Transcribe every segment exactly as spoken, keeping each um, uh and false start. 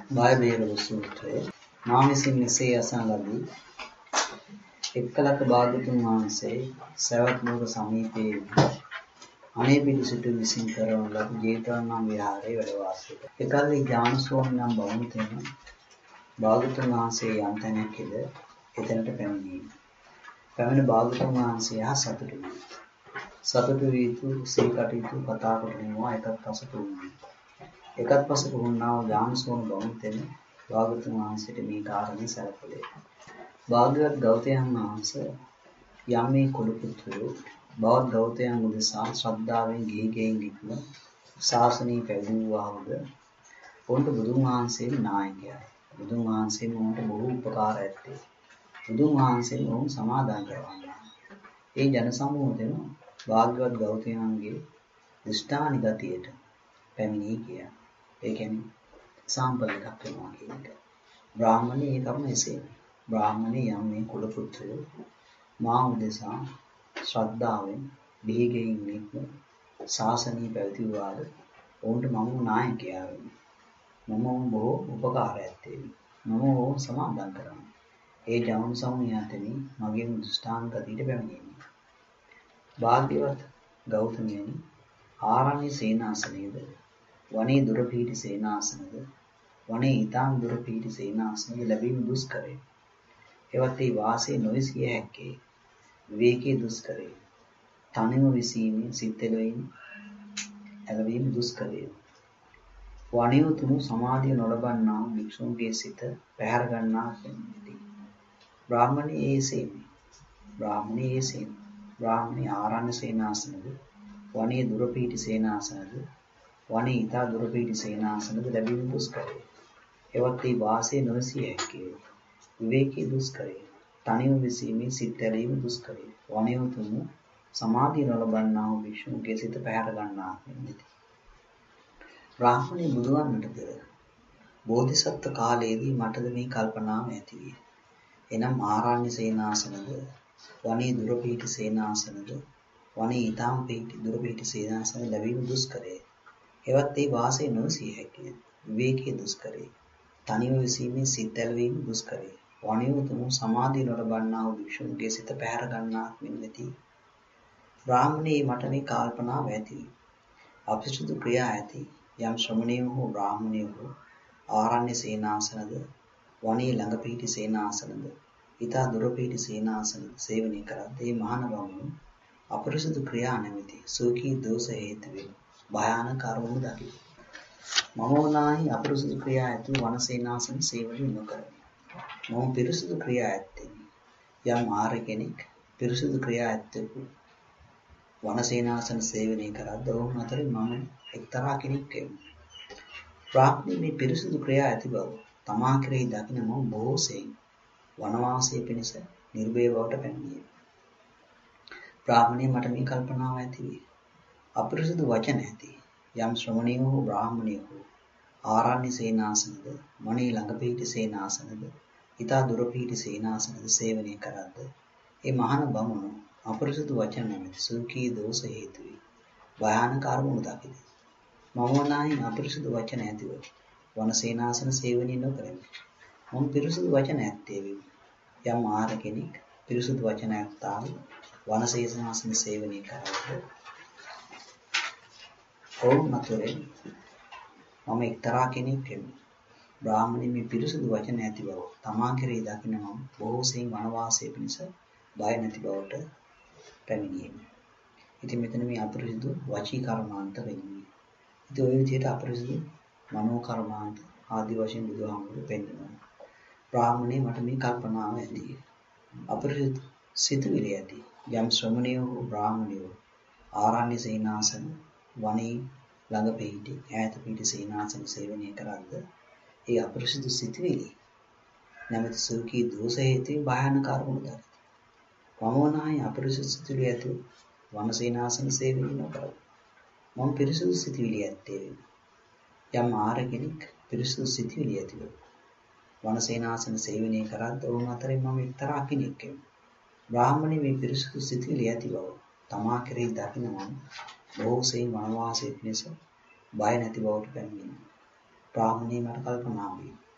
බයබේරව සූත්‍රය මා විසින් මෙසේ අසන ලදී. එක්කලක භාග්‍යවතුන් වහන්සේ සවැත් නුවර සමීපයේ අනේපිඬු සිටු විසින් කරවන ලද ජේතවනාරාම විහාරයේ වැඩ වාසය කළා. එකල්හි ඥානසෝම නම් බමුණුතෙම භාග්‍යවතුන් වහන්සේ යම් තැනකද එතනට පැමිණීම. පැමිණ භාග්‍යවතුන් වහන්සේ හා සතුටු වී සතුටු වී තු සී කටයුතු කතා කරනවා එකත් පසට වුණා. එකත් පසට වුණා වූ ඥානසෝම බමුණුතෙම භාග්‍යවතුන් වහන්සේට මේ කාරණේ සැලකලේ. භාග්‍යවත් ගෞතමයන් වහන්සේ යම් මේ කුල පුත්‍රයෝ බවත් ගෞතමයන් උදෙසා ශ්‍රද්ධාවෙන් ගිහි ගෙයින් නික්ම ශාසනීය පැවිදුවාවද උන්ට බුදුන් වහන්සේ නායකයයි. බුදුන් වහන්සේ මොන්ට බොහෝ උපකාර ඇත්තේ. බුදුන් වහන්සේ මොන් සමාදාන කරවන්නේ. ඒ ජන සමූහයෙන් භාග්‍යවත් ගෞතමයන්ගේ දෘෂ්ටානි ගතියට පැමිණී ගියා. ඒ කියන්නේ සාම්පල් එකක් වෙනවා කියන එක. බ්‍රාහ්මණී ඒ කර්ම එසේ. බ්‍රාහ්මණී යම් මේ කුල පුත්‍රයෝ මා උදෙසා ශ්‍රද්ධාවෙන් බිහිගෙයින් නික්ම ශාසනීය පැවිදිවාද ඔවුන්ට මම නායකයා වෙමි. මම බොහෝ උපකාර ඇත්තේ. මම ඔවුන් සමාදන් කරමි. ඒ ජන සමූහයතෙනි මගේ දෘෂ්ටාන්ත ගතියට පැමිණෙන්නේ. භාග්‍යවත් ගෞතමයනි ආරණ්‍ය සේනාසනයේද වනයේ දුර පිහිටි සේනාසනද වනයේ ඊතාම් දුර පිහිටි සේනාසනද ලැබීම දුෂ්කරය. එවත් ඒ වාසයේ නොවිසිය හැක්කේ විවේකී දුෂ්කරය. තනිව විසීමේ සිත්තෙලෙයින් ඇලවීම දුෂ්කරය. වනයේ තුමු සමාධිය නොලබන්නා භික්ෂුන්ගේ සිත පැහැර ගන්නා කෙනෙක්දී. බ්‍රාහ්මණී ඒසේමි. බ්‍රාහ්මණී ඒසේමි. බ්‍රාහ්මණී ආරණ්‍ය සේනාසනද වනයේ දුර පිහිටි සේනාසනද වනයේ ඊතා දුර පිහිටි සේනාසනද ලැබීම දුෂ්කරය. එවත් ඒ වාසයේ නොවිසිය හැක්කේ විවේකී දුෂ්කරය. තනිව විසීමේ සිත් ඇලීම දුෂ්කරය. වනයේ තුමු සමාධිය නොලබන්නා වූ භික්ෂුන්ගේ සිත පැහැර ගන්නා කෙනෙක්දී. බ්‍රාහ්මණී බුදුවන්නට පෙර බෝධිසත්ව කාලයේදී මටද මේ කල්පනාව ඇති විය. එනම් ආරණ්‍ය සේනාසනද වනයේ දුර පිහිටි සේනාසනද වනයේ ඊතාම් පිහිටි දුර පිහිටි සේනාසන ලැබීම දුෂ්කරය. එවත් ඒ වාසයේ නොසිය හැකිය. විවේකී දුෂ්කරය. තනිව විසීමේ සිත් ඇලවීම දුෂ්කරය. වනයේ තුමු සමාධිය නොලබන්නා වූ භික්ෂුන්ගේ සිත පැහැර ගන්නා මෙන්නති. බ්‍රාහ්මණී මට මේ කල්පනාව ඇති විය. අපිරිසුදු ක්‍රියා ඇති යම් ශ්‍රමණේව හෝ බ්‍රාහ්මණේව හෝ ආරණ්‍ය සේනාසනද වනයේ ළඟ පිහිටි සේනාසනද ඊතා දුර පිහිටි සේනාසනද සේවනය කරද්දී මහාන බමුණු අපිරිසුදු ක්‍රියා නැමැති සෝකී දෝෂ හේතුවෙන් භයානක අරමුණු දකි. මම වනාහි අපිරිසුදු ක්‍රියා ඇති වන සේනාසන සේවනය නොකරමි. මම පිරිසුදු ක්‍රියා ඇත්තේ යම් ආර්ය කෙනෙක් පිරිසුදු ක්‍රියා ඇත්තෙකු වන සේනාසන සේවනය කරද්දී ඔවුන් අතරින් මම එක්තරා කෙනෙක් වෙමි. බ්‍රාහ්මණී මේ පිරිසුදු ක්‍රියා ඇති බව තමා කෙරෙහි දකින මම බොහෝ සෙයින් වනවාසයේ පිණිස නිර්භය බවට පැමිණියෙමි. බ්‍රාහ්මණී මට මේ කල්පනාව ඇති විය. අපිරිසුදු වචන ඇති යම් ශ්‍රමණේව හෝ බ්‍රාහ්මණයෙකු හෝ ආරණ්‍ය සේනාසනද වනයේ ළඟ පිහිටි සේනාසනද ඊතා දුර පිහිටි සේනාසනද සේවනය කරද්ද ඒ මහාන බමුණු අපිරිසුදු වචන නැමැති සෝකී දෝෂ හේතුයි භයානක අරමුණු දකිති. මම වනාහි අපිරිසුදු වචන ඇතිව වන සේනාසන සේවනය නොකරමි. මම පිරිසුදු වචන ඇත්තේ වෙමි. යම් ආර කෙනෙක් පිරිසුදු වචන ඇත්තා වන සේනාසන සේවනය කරද්ද ඔවුන් අතරින් මම එක්තරා කෙනෙක් වෙමි. බ්‍රාහ්මණී මේ පිරිසුදු වචන ඇති බව තමා කෙරෙහි දකින මම බොහෝ සෙයින් වනවාසයේ පිණිස බය නැති බවට පැමිණියෙමි. ඉතින් මෙතන මේ අපිරිසුදු වචී කර්මාන්ත වෙන්නේ. ඉතින් ওই විදිහට අපිරිසුදු මනෝ කර්මාන්ත ආදි වශයෙන් බුදුහාමුදුරු පෙන්නනවා. බ්‍රාහ්මණී මට මේ කල්පනාව ඇති. අපිරිසුදු සිතුවිලි ඇති යම් ශ්‍රමණියෝ හෝ බ්‍රාහ්මණියෝ ආරණ්‍ය සේනාසන වනයේ ළඟ පිහිටි ඈත පිහිටි සේනාසන සේවනය කරද්ද ඒ අපිරිසුදු සිතුවිලි නැමැති සෝකී දෝෂ හේතුවෙන් භයානක අරමුණු දකිති. මම වනාහි අපිරිසුදු සිතුවිලි ඇති වන සේනාසන සේවනය නොකරමි. මම පිරිසුදු සිතුවිලි ඇත්තේ වෙමි. යම් ආර කෙනෙක් පිරිසුදු සිතුවිලි ඇතිව වන සේනාසන සේවනය කරද්ද ඔවුන් අතරින් මම එක්තරා කෙනෙක් වෙමි. බ්‍රාහ්මණී මේ පිරිසුදු සිතුවිලි ඇති බව තමා කෙරෙහි දකින මම බොහෝ සෙයින් වනවාසයේ පිණිස බය නැති බවට පැමිණෙනවා. බ්‍රාහ්මණී මට කල්පනා වේ.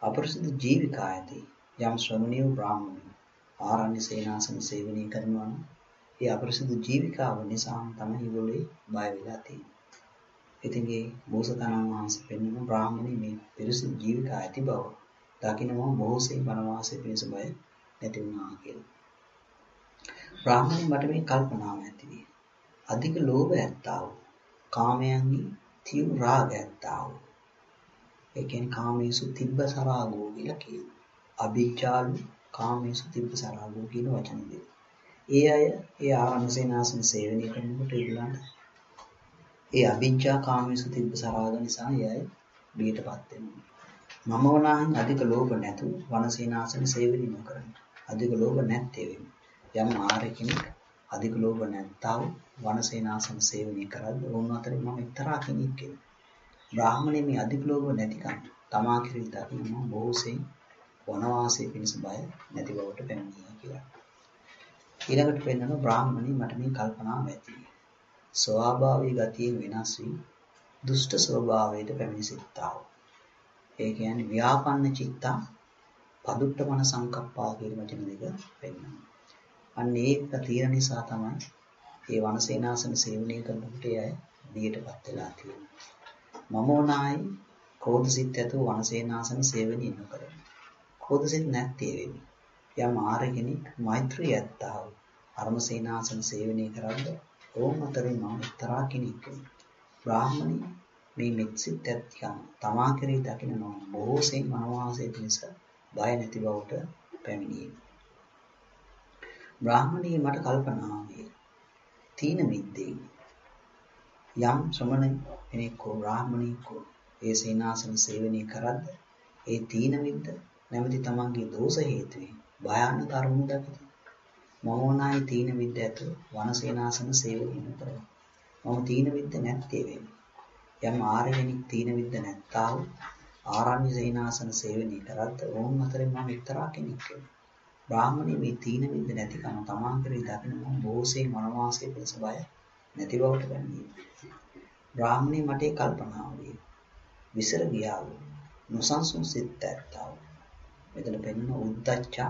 අපරිසුදු ජීවිකා ඇති යම් ශ්‍රමණීය බ්‍රාහ්මණය ආරණ්‍ය සේනාසන සේවනය කරනවා නම් ඒ අපරිසුදු ජීවිකාව නිසා තමයි ඒගොල්ලෝ බය වෙලා තියෙන්නේ. ඉතින් ඒ බෝසතාණන් වහන්සේ පෙන්වන බ්‍රාහ්මණය මේ පිරිසුදු ජීවිකා ඇති බව දකින්නම බොහෝසේ වනවාසයේ පිණිස බය නැති වුණා කියලා. බ්‍රාහ්මණය මට මේ කල්පනාව ඇති විය. අධික ලෝභ ඇත්තා වූ කාමයන්හි තීව්‍ර රාග ඇත්තා වූ ඒ කියන්නේ කාමේසු තිබ්බ සරාගෝ කියලා කියනවා. අභිජ්ජාලු කාමේසු තිබ්බ සරාගෝ කියන වචන දෙක. ඒ අය ඒ ආරණ්‍ය සේනාසන සේවනය කරනකොට ඒගොල්ලන්ට ඒ අභිජ්ජා කාමේසු තිබ්බ සරාග නිසා ඒ අය බියටපත් වෙනවා. මම වනාහින් අධික ලෝභ නැතු වනසේනාසන සේවනය නොකරන. අධික ලෝභ නැත්තේ වෙන්නේ. යම් ආර්ය කෙනෙක් අධික ලෝභ නැත්තා වූ වනසේනාසන සේවනය කරද්ද වුණ අතරින් මම එක්තරා කෙනෙක් කියලා. බ්‍රාහ්මණය මේ අධික ලෝභ නැතිකම් තමා කෙරෙහි දකින්න බොහෝසේ වනවාසයේ පිණිස බය නැති බවට පෙනෙනවා කියලා. ඊළඟට වෙනන බ්‍රාහ්මණය මට මේ කල්පනාව ඇති. ස්වභාවී ගතියෙන් වෙනස් වී දුෂ්ට ස්වභාවයට පැමිණ සිටතා වූ. ඒ කියන්නේ ව්‍යාපන්න චිත්තා පදුට්ඨමන සංකප්පා කියන වචන දෙක පෙන්වනවා. අන්න ඒක තියෙන නිසා තමයි මේ වනසේනාසන සේවනය කරනකොට අය බියටපත් වෙලා තියෙන්නේ. මම උනායි ක්‍රෝධසිත ඇතුව වනසේනාසන සේවනය නොකරන. ක්‍රෝධසිත නැත්තේ වෙන්නේ. යම් ආර්ය කෙනෙක් මෛත්‍රී ඇත්තා වූ අරමසේනාසන සේවනය කරද්ද ඕම් අතරින් මම එක්තරා කෙනෙක් වෙනවා. බ්‍රාහ්මණය මේ මෙත්සිත ඇත්තිකම තමා කෙරෙහි දකින්න නොවන බොහෝසෙයින් මනෝවාසයේ පිණිස බය නැති බවට පැමිණීම. බ්‍රාහ්මණී මට කල්පනා වේ. තීන මිද්දේ යම් ශ්‍රමණ කෙනෙක් හෝ බ්‍රාහ්මණෙක් හෝ ඒ සේනාසන සේවනය කරද්ද ඒ තීන මිද්ද නැමැති තමන්ගේ දෝෂ හේතුවෙන් භයානක අරමුණු දකිති. මමෝනායි තීන මිද්ද ඇත වනසේනාසන සේවනය කරනවා. මම තීන මිද්ද නැත්තේ වෙන්නේ. යම් ආර්ය කෙනෙක් තීන මිද්ද නැත්තා වූ ආරණ්‍ය සේනාසන සේවනය කරද්ද ඕන් අතරින් මම එක්තරා කෙනෙක් වෙනවා. බ්‍රාහ්මණය මේ තීන මිද්ද නැතිකම තමන් කෙරෙහි දකින්න මම බොහෝසේ මනෝවාසයේ පිණිස බය නැති බවට පැමිණේ. බ්‍රාහ්මණය මට ඒ කල්පනාව වේ. විසර ගියා වූ නොසන්සුන් සිත් ඇත්තා වූ. මෙතන පෙන්වන උද්දච්චා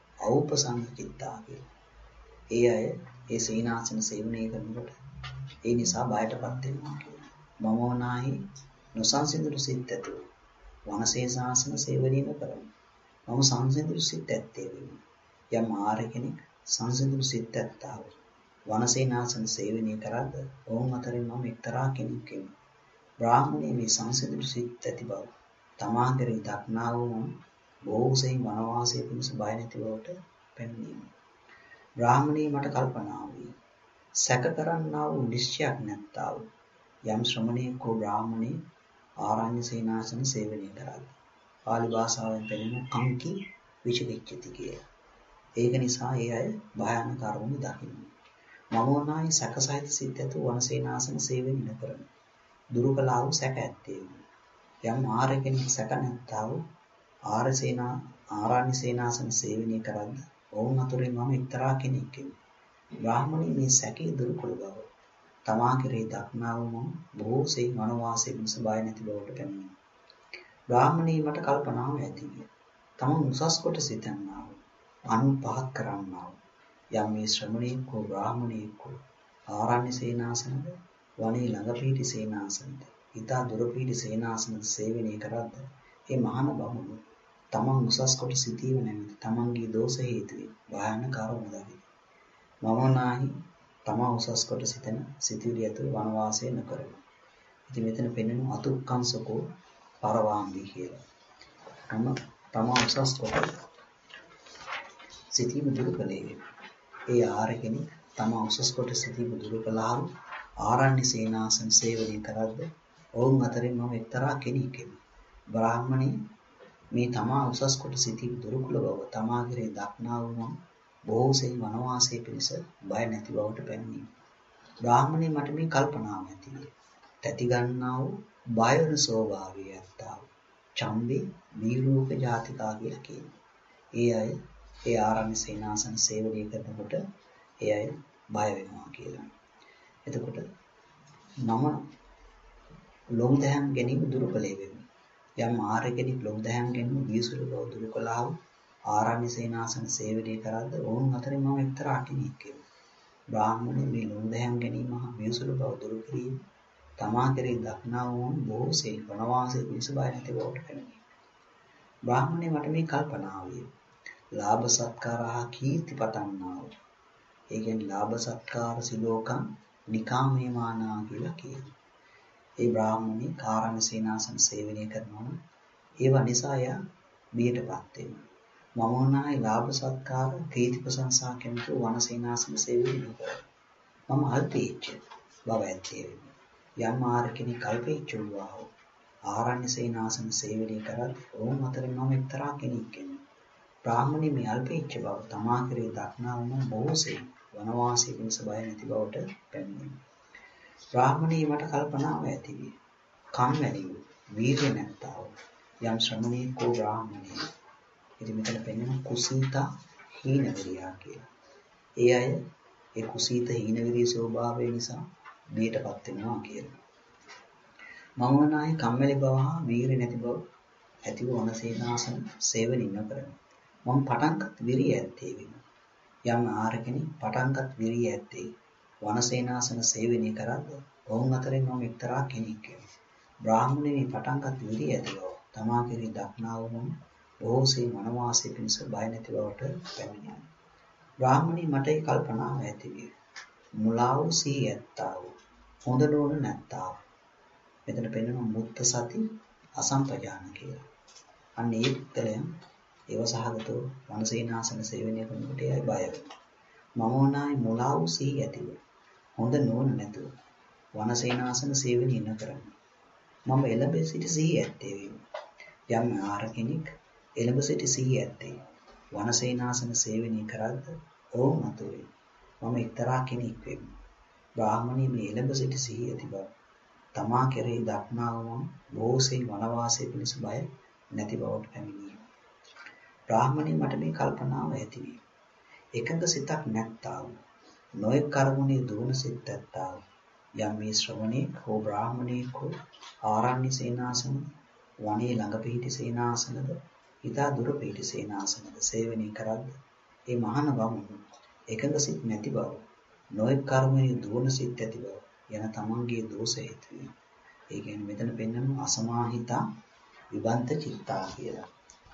ඖපසංචිත්තා කියලා. ඒ අය ඒ සීනාසන සේවනය කරනකොට ඒ නිසා බයටපත් වෙනවා කියලා. මම වනාහි නොසන්සිඳුරු සිත් ඇතුව වනසේනාසන සේවනය කරමු. මම සංසිඳුරු සිත් ඇත්තේ වෙමි. යම් ආර්ය කෙනෙක් සංසිඳුරු සිත් ඇත්තා වූ වනසේනාසන සේවනය කරද්ද ඔවුන් අතරින් මම එක්තරා කෙනෙක් වෙමි. බ්‍රාහ්මණය මේ සංසිඳුරු සිත් ඇති බව තමා කෙරෙහි දක්නා වූ මම බොහෝසෙයින් වනවාසයේ පිණිස බය නැති බවට පැමිණීම. බ්‍රාහ්මණී මට කල්පනා වේ. සැක කරන්නා වූ නිශ්චයක් නැත්තා වූ යම් ශ්‍රමණයෙක් හෝ බ්‍රාහ්මණයෙක් ආරණ්‍ය සේනාසන සේවනය කරද්ද පාලි භාෂාවෙන් පෙන්නන කංකි විචිකිච්ඡති කියලා. ඒක නිසා ඒ අය භයානක අරමුණු දකින්නේ. මම වනායි සැකසහිත සිත් ඇතු වනසේනාසන සේවනය නොකරන. දුරු කළා වූ සැක ඇත්තේ. යම් ආර්ය කෙනෙක් සැක නැත්තා වූ ආර්ය සේනා ආරණ්‍ය සේනාසන සේවනය කරද්ද ඔවුන් අතුරින් මම එක්තරා කෙනෙක් වෙමි. බ්‍රාහ්මණී මේ සැකේ දුරු කළ බව තමා කෙරෙහි දක්නා වූ මම බොහෝසේ මනෝවාසයේ පිණිස බය නැති බවට පැමිණේ. බ්‍රාහ්මණී මට කල්පනාව ඇති විය. තමන් උසස් කොට සිතන්නා වූ අනුන් පහත් කරන්නා වූ යම් මේ ශ්‍රමණයෙක් හෝ බ්‍රාහ්මණයෙක් හෝ ආරණ්‍ය සේනාසනද වනයේ ළඟ පිහිටි සේනාසනද ඊතා දුර පිහිටි සේනාසනද සේවනය කරද්ද ඒ මහාන බමුණු තමන් උසස් කොට සිටීම නැමැති තමන්ගේ දෝෂ හේතුවෙන් භයානක අරමුණු දකිති. මම නාහි තමා උසස් කොට සිතන සිටිවිලි ඇතුළු වනවාසය නොකරන. ඉතින් මෙතන පෙන්වන අතුක්කංසකෝ පරවාම්බි කියලා. තම තමා උසස් කොට සිටීම දුරු කළේ. ඒ ආර්ය කෙනෙක් තමා උසස් කොට සිටීම දුරු කළා වූ ආරණ්‍ය සේනාසන සේවනය කරද්ද ඔවුන් අතරින් මම එක්තරා කෙනෙක් වෙමි. බ්‍රාහ්මණී මේ තමා උසස් කොට සිටීම දුරු කළ බව තමා කෙරෙහි දක්නා වූ මම බොහෝසේ වනවාසයේ පිණිස බය නැති බවට පැමිණීම. බ්‍රාහ්මණී මට මේ කල්පනාව ඇති විය. තැති ගන්නා වූ බය වෙන ස්වභාවය ඇත්තා වූ චම්බේ වීරූප ජාතිකා කියලා කියනවා. ඒ අය ඒ ආරණ්‍ය සේනාසන සේවනය කරනකොට ඒ අය බය වෙනවා කියලා. එතකොට මම ලොම් දහම් ගැනීම දුරු කළේ වෙමි. යම් ආරකෙනෙක් ලොම් දහයන්ගෙන් විසුරු බව දුරු කළා වූ ආරණ්‍ය සේනාසන සේවනය කරද්ද ඔවුන් අතරින් මම එක්තරා කෙනෙක් කෙව්. බ්‍රාහ්මණය මේ ලොම් දහයන් ගැනීම හා විසුරු බව දුරු කිරීම තමා කෙරෙහි දක්නා වූ බොහෝසේ වනවාසයේ පිණිස බය නැති බවට පැමිණි. බ්‍රාහ්මණය මට මේ කල්පනා විය. ලාභ සත්කාර හා කීර්ති පතන්නා වූ. ඒ කියන්නේ ලාභ සත්කාර සිලෝකම් නිකාමේමානා කියලා කියනවා. ඒ බ්‍රාහ්මණී කාරණ සේනාසන සේවනය කරනවා. ඒව නිසා යා බියටපත් වෙනවා. මම වනායි ලාභ සත්කාර කීර්ති ප්‍රශංසා කැමති වන සේනාසන සේවනය කරනවා. මම අල්පේච්ඡ බව ඇත්තේ. යම් ආරකෙනෙක් කල්පේච්ඡ වූවා හෝ ආරණ්‍ය සේනාසන සේවනය කරත් ඔවුන් අතරින් මම එක්තරා කෙනෙක් වෙනවා. බ්‍රාහ්මණී මේ අල්පේච්ඡ බව තමා කෙරෙහි දක්නා වූ බොහෝසේ වනවාසී පිණිස බය නැති බවට පැමිණෙනවා. බ්‍රාහ්මණී මට කල්පනාව ඇති විය. කම්මැලි වූ වීර්ය නැත්තා වූ යම් ශ්‍රමණේක වූ බ්‍රාහ්මණයෙක්. ඉතින් මෙතන පෙන්වන කුසීතා හීනවිරියා කියලා. ඒ අය ඒ කුසීත හීනවිරිය ස්වභාවය නිසා බියටපත් වෙනවා කියලා. මම වනායි කම්මැලි බව හා වීර්ය නැති බව ඇති වූ අනසේනාසන සේවනය නොකරමි. මම පටන්ගත් විරිය ඇත්තේ වෙමි. යම් ආරකෙනෙක් පටන්ගත් විරිය ඇත්තේ වනසේනාසන සේවනය කරද්ද ඔවුන් අතරින් මම එක්තරා කෙනෙක් වෙමි. බ්‍රාහ්මණයෙනි පටන්ගත් විරිය ඇති බව තමා කෙරෙහි දක්නා වූ බොහෝසේ වනවාසයේ පිණිස බය නැති බවට පැමිණෙනවා. බ්‍රාහ්මණී මට ඒ කල්පනාව ඇති විය. මුලා වූ සී ඇත්තා වූ හොඳ නොවන නැත්තා වූ. මෙතන පෙන්වන මුත්ත සති අසම්පජාන කියලා. අන්න ඒ පුද්ගලයන් ඒව සහගතව වනසේනාසන සේවනය කරනකොට එයයි බය වෙනවා. මම වනායි මුලා වූ සී ඇතිව හොඳ නොවන නැතුව වනසේනාසන සේවනය නොකරමි. මම එළඹ සිටි සී ඇත්තේ වෙමි. යම් ආරකෙනෙක් එළඹ සිටි සී ඇත්තේ වනසේනාසන සේවනය කරද්ද ඔවුන් අතුරින් මම එක්තරා කෙනෙක් වෙමි. බ්‍රාහ්මණී මේ එළඹ සිටි සී ඇති බව තමා කෙරෙහි දක්නා වූ බොහෝසේ වනවාසයේ පිණිස බය නැති බවට පැමිණීම. බ්‍රාහ්මණී මට මේ කල්පනාව ඇති විය. එකඟ සිතක් නැත්තා වූ නොයෙක් කර්මණී දුවන සිත් ඇත්තා වූ යම් මේ ශ්‍රවණේක හෝ බ්‍රාහ්මණේක හෝ ආරණ්‍ය සේනාසන වනයේ ළඟ පිහිටි සේනාසනද ඊතා දුර පිහිටි සේනාසනද සේවනය කරද්ද ඒ මහාන වමුණු එකඟ සිත් නැති බව නොයෙක් කර්මණී දුවන සිත් ඇති බව යන තමන්ගේ දෝෂ හේතු වේ. ඒ කියන්නේ මෙතන පෙන්වන අසමාහිතා විබන්ත චිත්තා කියලා.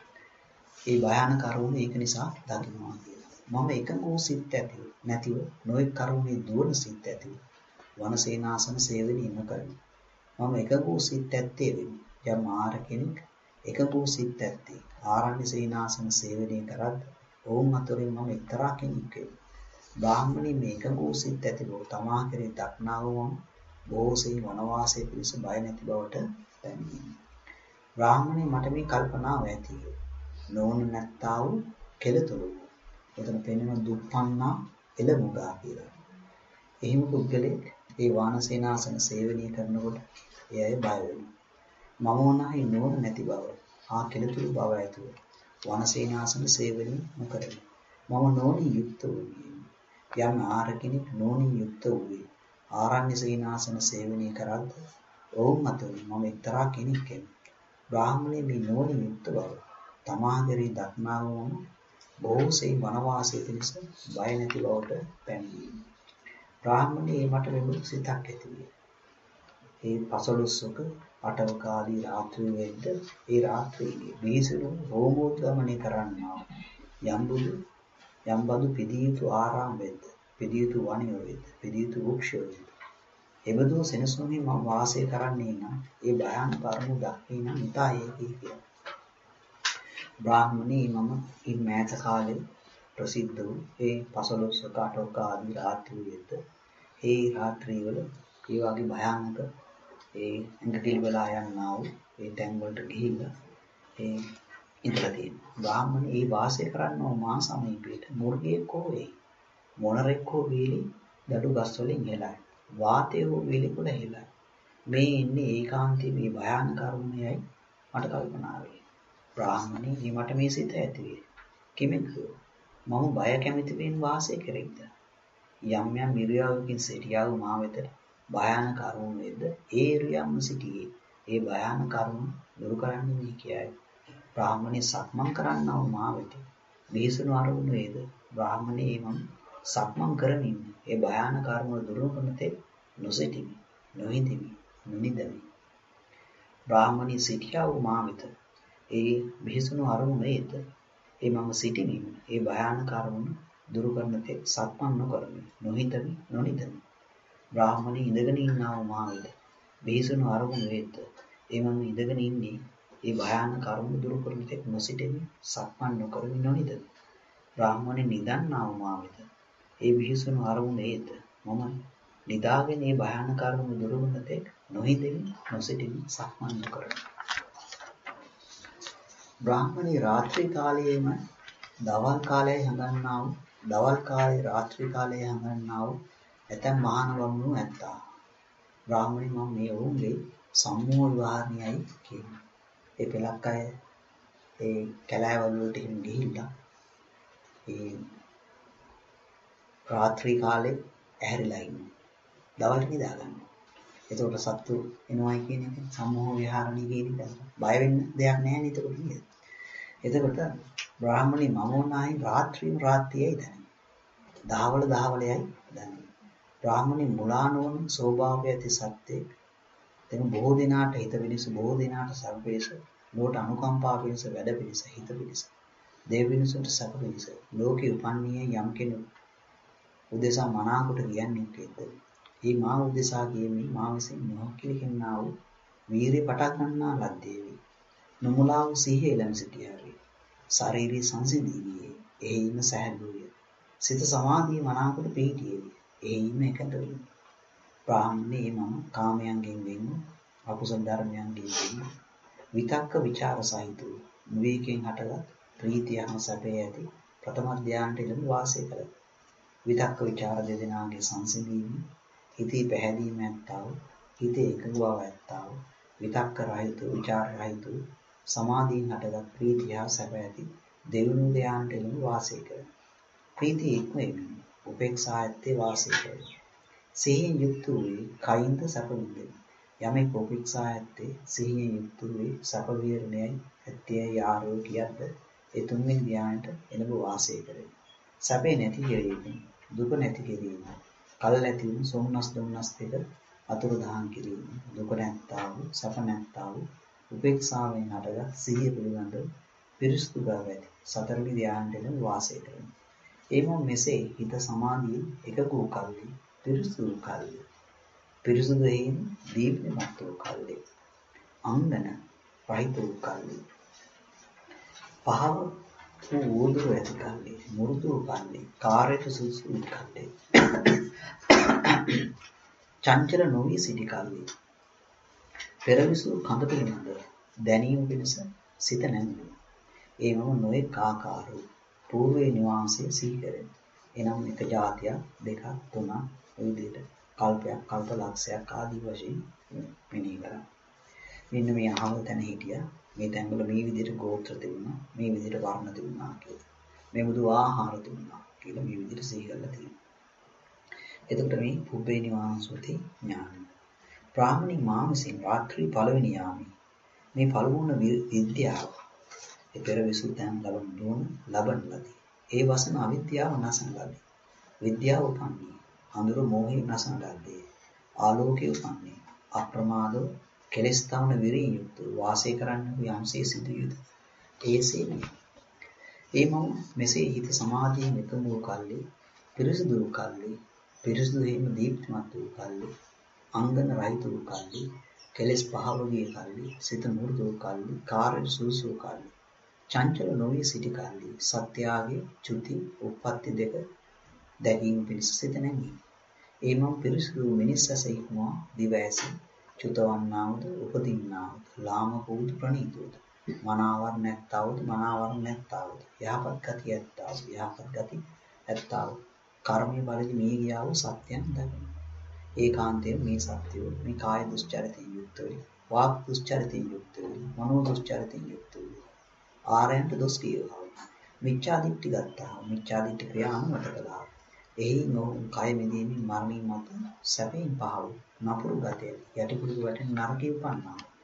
ඒ භයානක කරුණ ඒක නිසා දකින්නවා කියලා. මම එකඟ වූ සිත් ඇතිව නැතිව නොයෙක් කරුණේ දුවන සිත් ඇතිව වනසේනාසන සේවනය නොකරමි. මම එකඟ වූ සිත් ඇත්තේ වෙමි. යම් ආර කෙනෙක් එකඟ වූ සිත් ඇත්තේ ආරණ්‍ය සේනාසන සේවනය කරද්ද ඔවුන් අතරින් මම එක්තරා කෙනෙක් වෙමි. බ්‍රාහ්මණී මේ එකඟ වූ සිත් ඇති බව තමා කෙරෙහි දක්නා වූ බොහෝසේ වනවාසයේ පිණිස බය නැති බවට පැමිණෙනවා. බ්‍රාහ්මණී මට මේ කල්පනාව ඇති විය. නොවන නැත්තා වූ කෙලතුරු වූ. එතන පෙන්වන දුප්පන්නා එළමුගා කියලා. එහෙම පුද්ගලෙක් ඒ වානසේනාසන සේවනය කරනකොට එයයි බය වෙනවා. මම වනාහි නොවන නැති බව ආ කෙලතුරු බව ඇතුව වානසේනාසන සේවනය නොකරමි. මම නොවනින් යුක්ත වූ යම් ආර කෙනෙක් නොවනින් යුක්ත වූ ආරණ්‍ය සේනාසන සේවනය කරද්ද ඔවුන් අතරින් මම එක්තරා කෙනෙක් වෙමි. බ්‍රාහ්මණේ මේ නොවනින් යුක්ත බව තමා කෙරෙහි දක්නා වූ බොහෝසේ වනවාසයේ පිණිස බය නැති බවට පැමිණීම. බ්‍රාහ්මණේ මට මෙබඳු සිතක් ඇති විය. ඒ පසළොස්වක අටවක ආදී රාත්‍රියේ වෙද්ද ඒ රාත්‍රියේ බීසුණු හෝමෝද්ගමනය කරන්නා යම්බුදු යම්බඳු පිදිය යුතු ආරාම වෙද්ද පිදිය යුතු වනය වෙද්ද පිදිය යුතු වෘක්ෂ වෙද්ද එබඳු සෙනසුනේ මම වාසය කරන්නේ නම් ඒ භයානක කර්ම දක්ී නම් ඉතා ඒකී කියලා. බ්‍රාහ්මණී මම ඉන් මෑත කාලේ ප්‍රසිද්ධ වූ ඒ පසළොස්වක අටවක ආදී රාත්‍රියේද ඒ රාත්‍රියවල ඒ වගේ භයානක ඒ ඉන්ද්‍රදීල් වෙලා යන්නා වූ ඒ තැන් වලට ගිහිල්ලා ඒ ඉඳලා තියෙනවා. බ්‍රාහ්මණී ඒ වාසය කරන්නෝ මා සමීපයට මුර්ගයෙක් හෝ වේ. මොණරෙක් හෝ වේලි දඩු ගස් වලින් හෙලයි. වාතය හෝ වේලි කුල හෙලයි. මේ ඉන්නේ ඒකාන්තයේ මේ භයානක කර්මයයි මට කල්පනා වේ. බ්‍රාහ්මණී මට මේ සිත ඇති වේ. කෙමෙක්ද? මම බය කැමති වෙන වාසය කෙරෙක්ද? යම් යම් ඉරියව්වකින් සිටියා වූ මා වෙතට භයානක කර්ම වේද ඒ ඉරියව්ම සිටියේ ඒ භයානක කරුණ දුරු කරන්නේ මේ කියයි. බ්‍රාහ්මණේ සක්මන් කරන්නව මා වෙත. බිහිසුණු අරමුණු වේද බ්‍රාහ්මණේ මම සක්මන් කරමින් ඒ භයානක කරුණ දුරු කරන තෙක් නොසිටිමි, නොහිඳිමි, නොනිදමි. බ්‍රාහ්මණී සිටියා වූ මා වෙත. ඒ බිහිසුණු අරමුණු වේද ඒ මම සිටිමින් ඒ භයානක කරුණ දුරු කරන තෙක් සක්මන් නොකරමි, නොහිඳමි, නොනිදමි. බ්‍රාහ්මණී ඉඳගෙන ඉන්නා වූ මා වෙත. බිහිසුණු අරමුණු වේද ඒ මම ඉඳගෙන ඉන්නේ ඒ භයානක කරුණ දුරු කරන තෙක් නොසිටෙමි, සක්මන් නොකරමි, නොනිදමි. බ්‍රාහ්මණේ නිදන්නා වූ මා වෙත. ඒ බිහිසුණු අරමුණු වේද මම නිදාගෙන ඒ භයානක කරුණ දුරු කරන තෙක් නොහිඳෙමි, නොසිටෙමි, සක්මන් නොකරමි. බ්‍රාහ්මණේ රාත්‍රී කාලයේම දවල් කාලයේ හඳන්නා වූ දවල් කාලයේ රාත්‍රී කාලයේ හඳන්නා වූ ඇතැම් මහාන බමුණු ඇත්තා. බ්‍රාහ්මණේ මම මේ ඔවුන්ගේ සම්මෝහ විහරණයයි කියන්නේ. ඒ පෙළක් අය ඒ කැලෑවල වලට ගිහිල්ලා ඒ රාත්‍රී කාලේ ඇහැරිලා ඉන්නවා. දවල්ට නිදා ගන්නවා. එතකොට සත්තු එනවයි කියන එක සම්මෝහ විහරණය කියන එක බය වෙන්න දෙයක් නැහැ නේද එතකොට නේද? එතකොට බ්‍රාහ්මණේ මම වුණායි රාත්‍රියම රාත්‍රියයි දැනෙන්නේ. දහවල දහවලයි දැනෙන්නේ. බ්‍රාහ්මණේ මුලා නොවන ස්වභාවය ඇති සත්‍යෙක්. එතන බොහෝ දිනාට හිත පිණිස බොහෝ දිනාට සැප පිණිස ලෝට අනුකම්පා පිණිස වැඩ පිණිස හිත පිණිස දේව පිණිසට සැප පිණිස ලෝකේ උපන්නේ යම් කෙනෙකු උදෙසා මනාකොට කියන්නේ කේද? මේ මා උදෙසා කියන්නේ මා විසින් නොකිලින්නා වූ වීරිය පටක් ගන්නා ලද්දේවි. නොමුලා වූ සිහිය ළඟ සිටියාරි. ශාරීරික සංසිඳීවියේ එයිම සැහැල්ලුය. සිත සමාධිය මනාකොට පිහිටියේ. එයිම එකඟ වේ. බ්‍රාහ්මණේ මම කාමයන්ගෙන් වෙන් අකුසල ධර්මයන්ගෙන් වෙන් විතක්ක ਵਿਚාර සහිතව විවේකයෙන් හටගත් ප්‍රීතියම සැපේ ඇති ප්‍රථම ධානයට ඉලම වාසය කළා. විතක්ක ਵਿਚාර දෙදෙනාගේ සංසිඳීම හිතේ පැහැදීම ඇත්තාව හිතේ එකඟ බව ඇත්තාව විතක්ක රහිත ਵਿਚාර රහිත සමාධියෙන් හටගත් ප්‍රීතිය සැප ඇති දෙවනු ධානයට ඉලම වාසය කළා. ප්‍රීතිය ඉක්මෙමින් උපේක්ෂා ඇත්තේ වාසය කළා. සිහියෙන් යුක්ත වූ කයින්ද සැප විඳින යමෙක් උපේක්ෂා ඇත්තේ සිහියෙන් යුක්ත වූ සැප විහරණයයි ඇත්තේ ආරෝග්‍යයක්ද ඒ තුන්වෙනි ධානයට එළඹ වාසය කරේ. සැපේ නැති කිරීම දුක නැති කිරීම කල නැති වූ සෝමනස් දුම්නස් දෙක අතුරුදහන් කිරීම දුක නැත්තා වූ සැප නැත්තා වූ උපේක්ෂාවෙන් හටගත් සිහිය පිළිබඳ පිරිසුදු බව ඇති සතරවෙනි ධානයට එළඹ වාසය කරනවා. එයිම මෙසේ හිත සමාධිය එකක වූ කල්හි පිරිසුදු කල්හි පිරිසුදු හේම දීප්තිමත් වූ කල්හි අංගන රහිත වූ කල්හි පහව වූ උදුර ඇති කල්හි මුරුදු කල්හි කාර්යයට සුසු කල්හි චංචල නොවී සිටි කල්හි පෙරවිසු කඳ පිළිබඳ දැනීම පිණිස සිත නැංගුණා. ඒවම නොඑක ආකාරෝ పూర్වේ නිවාසයේ සීකරෙන. එනම් එක જાතියක් දෙකක් තුනක් ඔය විදිහට කල්පයක් කල්ප ලක්ෂයක් ආදී වශයෙන් මෙනෙහි කරා. මෙන්න මේ අහවල් තැන හිටියා. මේ තැන්වල මේ විදිහට ගෝත්‍ර තිබුණා. මේ විදිහට වර්ණ තිබුණා කියලා. මේ බුදු ආහාර තිබුණා කියලා මේ විදිහට සිහි කරලා තියෙනවා. එතකොට මේ පුබ්බේ නිවාසෝති ඥානය. බ්‍රාහ්මණී මා විසින් රාත්‍රී පළවෙනි යාමේ මේ පළමුණ විද්‍යාව ඒ පෙර විසුතන් ලබන දුන ලබන ලදී. ඒ වසන අවිද්‍යාව නැසන ලදී. විද්‍යාව උපන්නේ අඳුර මෝහය නැසන ලදී. ආලෝකය උපන්නේ අප්‍රමාදව කෙලස් තවන විරිය යුක්ත වාසය කරන්න යම්සේ සිදු යුතු. ඒසේ මේ. ඒ මම මෙසේ හිත සමාධියෙන් එකම වූ කල්ලි පිරිසුදු වූ කල්ලි පිරිසුදු හේම දීප්තිමත් වූ කල්ලි අංගන රහිත වූ කල්ලි කෙලස් පහව ගිය කල්ලි සිත මුරුදු වූ කල්ලි කාර්ය සූසු කල්ලි චංචල නොවී සිටි කල්ලි සත්‍යාගේ චුති උප්පත්ති දෙක දැකීම පිණිස සිත නැගී. ඒ මම පිරිසුදු මිනිස් ඇස ඉක්මවා දිව ඇසි චුතවන්නාවද උපදින්නාවද ලාමකෝද ප්‍රණීතෝද මනාවර නැත්තාවද මනාවර නැත්තාවද යහපත් ගති ඇත්තාවද යහපත් ගති ඇත්තාවද කර්මයේ බලදි මේ ගියා වූ සත්‍යයන් දකින. ඒකාන්තයෙන් මේ සත්‍යය මේ කාය දුස්චරිතයෙන් යුක්ත වේ වාක් දුස්චරිතයෙන් යුක්ත වේ මනෝ දුස්චරිතයෙන් යුක්ත වේ ආරයන්ට දොස් කියනවා. මිච්ඡා දිට්ඨි ගත්තා මිච්ඡා දිට්ඨි ක්‍රියා අනුමත කළා. එහි නෝ කය මෙදීමින් මරණින් මත සැපෙන් පහව නපුරු ගතේ යටිකුරු වැටෙන නරකේ උපන්නා.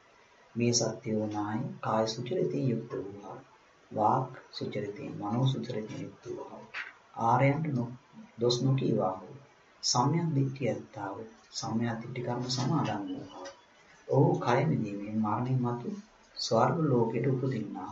මේ සත්‍ය වුණායි කාය සුචරිතයෙන් යුක්ත වූවා. වාක් සුචරිතයෙන් මනෝ සුචරිතයෙන් යුක්ත වූවා. ආර්යයන්ට දොස් නොකීවා. සම්‍යක් දිට්ඨිය ඇත්තා වූ සම්‍යක් දිට්ඨි කර්ම සමාදන් වූවා. ඔහු කය මිදීමෙන් මරණින් මතු ස්වර්ග ලෝකයට උපදින්නා.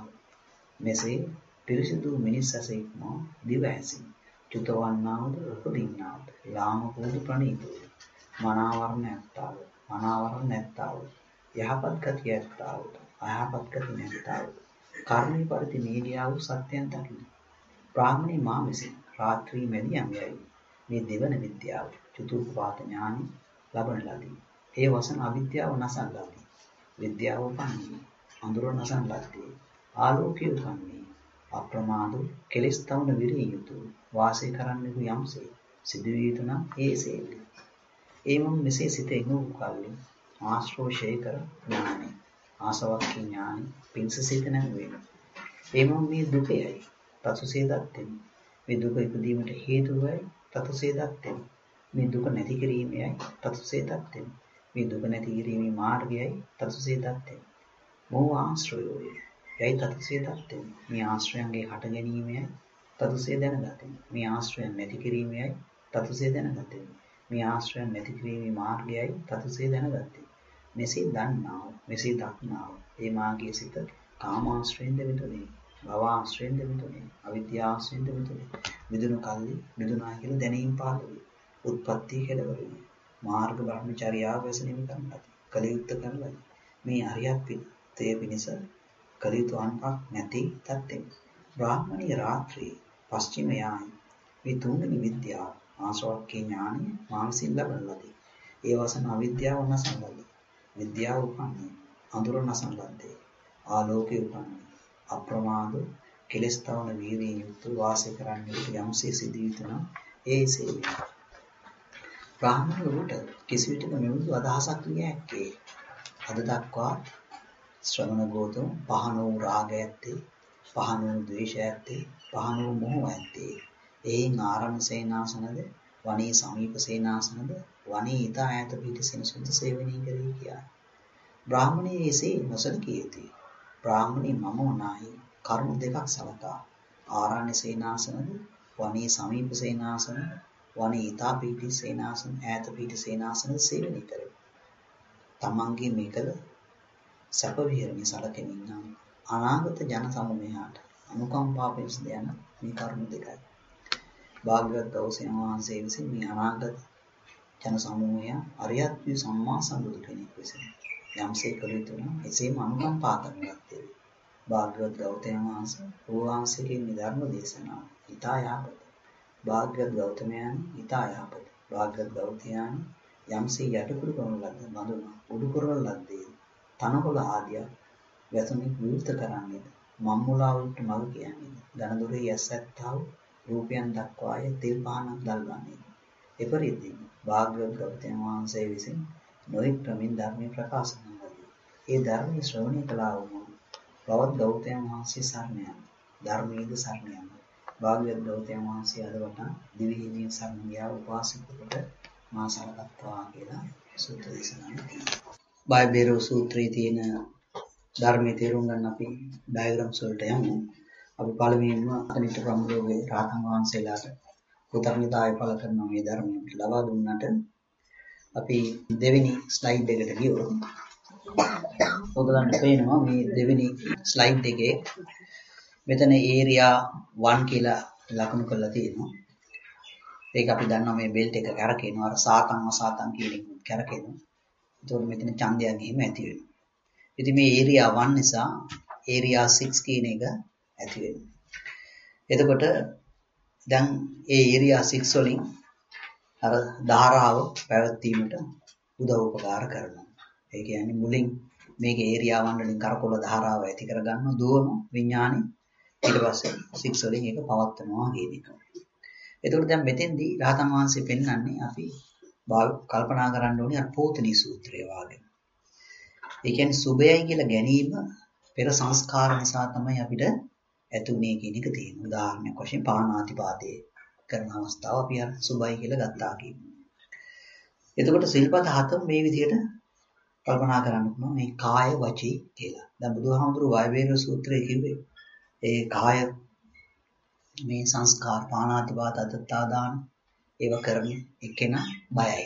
මෙසේ පිරිසිදු මිනිස් ඇසෙක්ම දිව ඇසින් චුතවන්නාවද උපදින්නාවද ලාමකෝද ප්‍රණීතෝ මනාවරණ ඇත්තා වූ මනාවරණ නැත්තා වූ යහපත් ගතිය ඇත්තා වූ අයහපත් ගති නැත්තා වූ කර්මී පරිදි නීඩියා වූ සත්‍යයන් දකින්න. බ්‍රාහ්මණී මා විසින් රාත්‍රී මෙදියම් යයි මේ දෙවන විද්‍යාව චතුප්පාත ඥානෙ ලබන ලදී. ඒ වසන අවිද්‍යාව නැසන් ලදී. විද්‍යාව උපන්නේ අඳුර නැසන් ලදී. ආලෝකය උපන්නේ අප්‍රමාද කෙලෙස් තවන විරිය යුතු වාසය කරන්නෙකු යම්සේ සිදුවිය යුතු නම් ඒසේයි. එමම් මෙසේ සිත එනු කල්ලි ආශ්‍රෝෂය කර ඥානෙ ආසවක්ඛී ඥානෙ පිංසසිත නැම වේ. එමම් මේ දුකයයි තසුසේ දත්තෙමි. මේ දුක ඉදීමට හේතුවයි තතුසේ දත්තෙමි. මේ දුක නැති කිරීමයි තතුසේ දත්තෙමි. මේ දුක නැති කිරීමේ මාර්ගයයි තතුසේ දත්තෙමි. මොහ ආශ්‍රයෝය යයි තතුසේ දත්තෙමි. මේ ආශ්‍රයන්ගේ හට ගැනීමයි තතුසේ දැනගතෙමි. මේ ආශ්‍රයන් නැති කිරීමයි තතුසේ දැනගතෙමි. මේ ආශ්‍රයන් නැති කිරීමේ මාර්ගයයි තතුසේ දැනගතෙමි. මෙසේ දන්නා වූ මෙසේ දක්නා වූ ඒ මාගේ සිත කාමාශ්‍රයෙන්ද මිදුනේ. භවආශ්‍රයෙන්ද මිදුනේ. අවිද්‍යාශ්‍රයෙන්ද මිදුනේ. මිදුණු කල්ලි මිදුණා කියලා දැනීම පාළ වේ. උත්පත්ති කෙලවර වේ. මාර්ග බ්‍රහ්මචර්යාව වැසෙනීම කරන්නයි. කලියුත්ත කරන්නයි. මේ අරියත් පිටේ පිනිස කලියුතු අන්පක් නැති තත්ත්වෙ. බ්‍රාහ්මණී රාත්‍රී පස්චිම යායි. මේ තුන්වෙනි විද්‍යාව ආශ්‍රවක්ඛී ඥානය මානසින් ලබන ලදී. ඒ වසන අවිද්‍යාව නැසන් ලදී. විද්‍යාව උපන්නේ අඳුර නැසන් ලද්දේ. ආලෝකය උපන්නේ අප්‍රමාද කෙලස් තවන වීර්යයෙන් යුක්ත වාසය කරන්නේ යම්සේ සිදුවිය යුතු නම් ඒසේ වේ. බ්‍රාහ්මණයට කිසිවිටක මෙවුදු අදහසක් ලිය හැක්කේ. අද දක්වා ශ්‍රමණ ගෝතම පහන වූ රාගය ඇත්තේ, පහන වූ ද්වේෂය ඇත්තේ, පහන වූ මොහය ඇත්තේ. එයින් ආරණ සේනාසනද, වනී සමීප සේනාසනද, වනී ඊත ඈත පිට සෙනසුන්ද සේවනී කරේ කියා. බ්‍රාහ්මණයේ එසේ නොසලකිය යුතුයි. බ්‍රාහ්මණී මම වනාහි කරුණු දෙකක් සලකා ආරණ්‍ය සේනාසනද, වනී සමීප සේනාසන, වනී ඊත පිට සේනාසන, ඈත පිට සේනාසන සේවනී කරේ. තමන්ගේ මේකල සැප විහරණය සලකමින් නම් අනාගත ජන සමූහයට අනුකම්පා පිණිස යන මේ කරුණු දෙකයි. භාග්‍යවත් ගෞතම වහන්සේ විසින් මේ අනාගත ජන සමූහය අරියත් වූ සම්මා සම්බුදු කෙනෙක් විසින් යම්සේ කළ යුතු නම් එසේම අනුකම්පා කරනවාත්තේ. භාග්‍යවත් ගෞතම වහන්සේ වහන්සේගේ මේ ධර්ම දේශනාව ඊතා යහපත. භාග්‍යවත් ගෞතමයන් ඊතා යහපත. භාග්‍යවත් ගෞතමයන් යම්සේ යටකුරු කරන ලද්ද බඳුන උඩු කරන ලද්දේ තනකොළ ආදිය වැසුණි විවෘත කරන්නේ මම්මුලා වලට මඟ කියන්නේ ධන දොරේ යැසැත්තා වූ රූපයන් දක්වාය තෙල් පහනක් දල්වන්නේ. එපරිදි භාග්‍යවත් ගෞතම වහන්සේ විසින් නොයෙක් ක්‍රමින් ධර්මයේ ප්‍රකාශ කරනවා. ඒ ධර්මයේ ශ්‍රවණය කළා වූ බවත් ගෞතම වහන්සේ සරණ යන ධර්මයේද සරණ යන භාග්‍යවත් ගෞතම වහන්සේ අද වටා දිවිහිමිය සරණ ගියා උපාසකකට මා සලකත්වා කියලා සූත්‍ර දේශනාවක් තියෙනවා. බයිබේරෝ සූත්‍රයේ තියෙන ධර්මයේ තේරුම් ගන්න අපි ඩයග්‍රෑම්ස් වලට යමු. අපි පළමුවෙන්ම අනිත් ප්‍රමුඛෝගේ රාතන් වහන්සේලාට කෘතඥතාවය පළ කරන මේ ධර්මය ලබා දුන්නට අපි දෙවෙනි ස්ලයිඩ් එකට ගියොත් ඔයගලන්ට පේනවා මේ දෙවෙනි ස්ලයිඩ් එකේ මෙතන ඒරියා වන් කියලා ලකුණු කරලා තියෙනවා. ඒක අපි දන්නවා මේ බෙල්ට් එක කරකිනවා අර සාතන් අසාතන් කියන එක කරකිනවා. ඒතකොට මෙතන ඡන්දයක් ගිහිම ඇති වෙනවා. ඉතින් මේ ඒරියා වන් නිසා ඒරියා සික්ස් කියන එක ඇති වෙනවා. එතකොට දැන් ඒ ඒරියා සික්ස් වලින් අර ධාරාව පැවැත්වීමට උදව් උපකාර කරනවා. ඒ කියන්නේ මුලින් මේක ඒරියා වන් වලින් කරකොල ධාරාව ඇති කරගන්න දුවන විඥානේ ඊට පස්සේ සික්ස් වලින් ඒක පවත්වනවා කියන එක. එතකොට දැන් මෙතෙන්දී රහතන් වහන්සේ පෙන්වන්නේ අපි කල්පනා කරන්න ඕනේ අර පෝතනී සූත්‍රය වාගේ. ඒ කියන්නේ සුභයයි කියලා ගැනීම පෙර සංස්කාර නිසා තමයි අපිට ඇතුනේ කියන එක තියෙනවා. උදාහරණයක් වශයෙන් පාණාතිපාතේ කරන අවස්ථාව අපි අර සුභයි කියලා ගත්තා කියමු. එතකොට සිල්පද හතම මේ විදිහට කල්පනා කරන්න පුළුවන් මේ කාය වචී කියලා. දැන් බුදුහාමුදුරුවෝ වායවේග සූත්‍රයේ කිව්වේ ඒ කාය මේ සංස්කාර පාණාතිපාත අදත්තාදාන ඒව කරන එකේනා බයයි.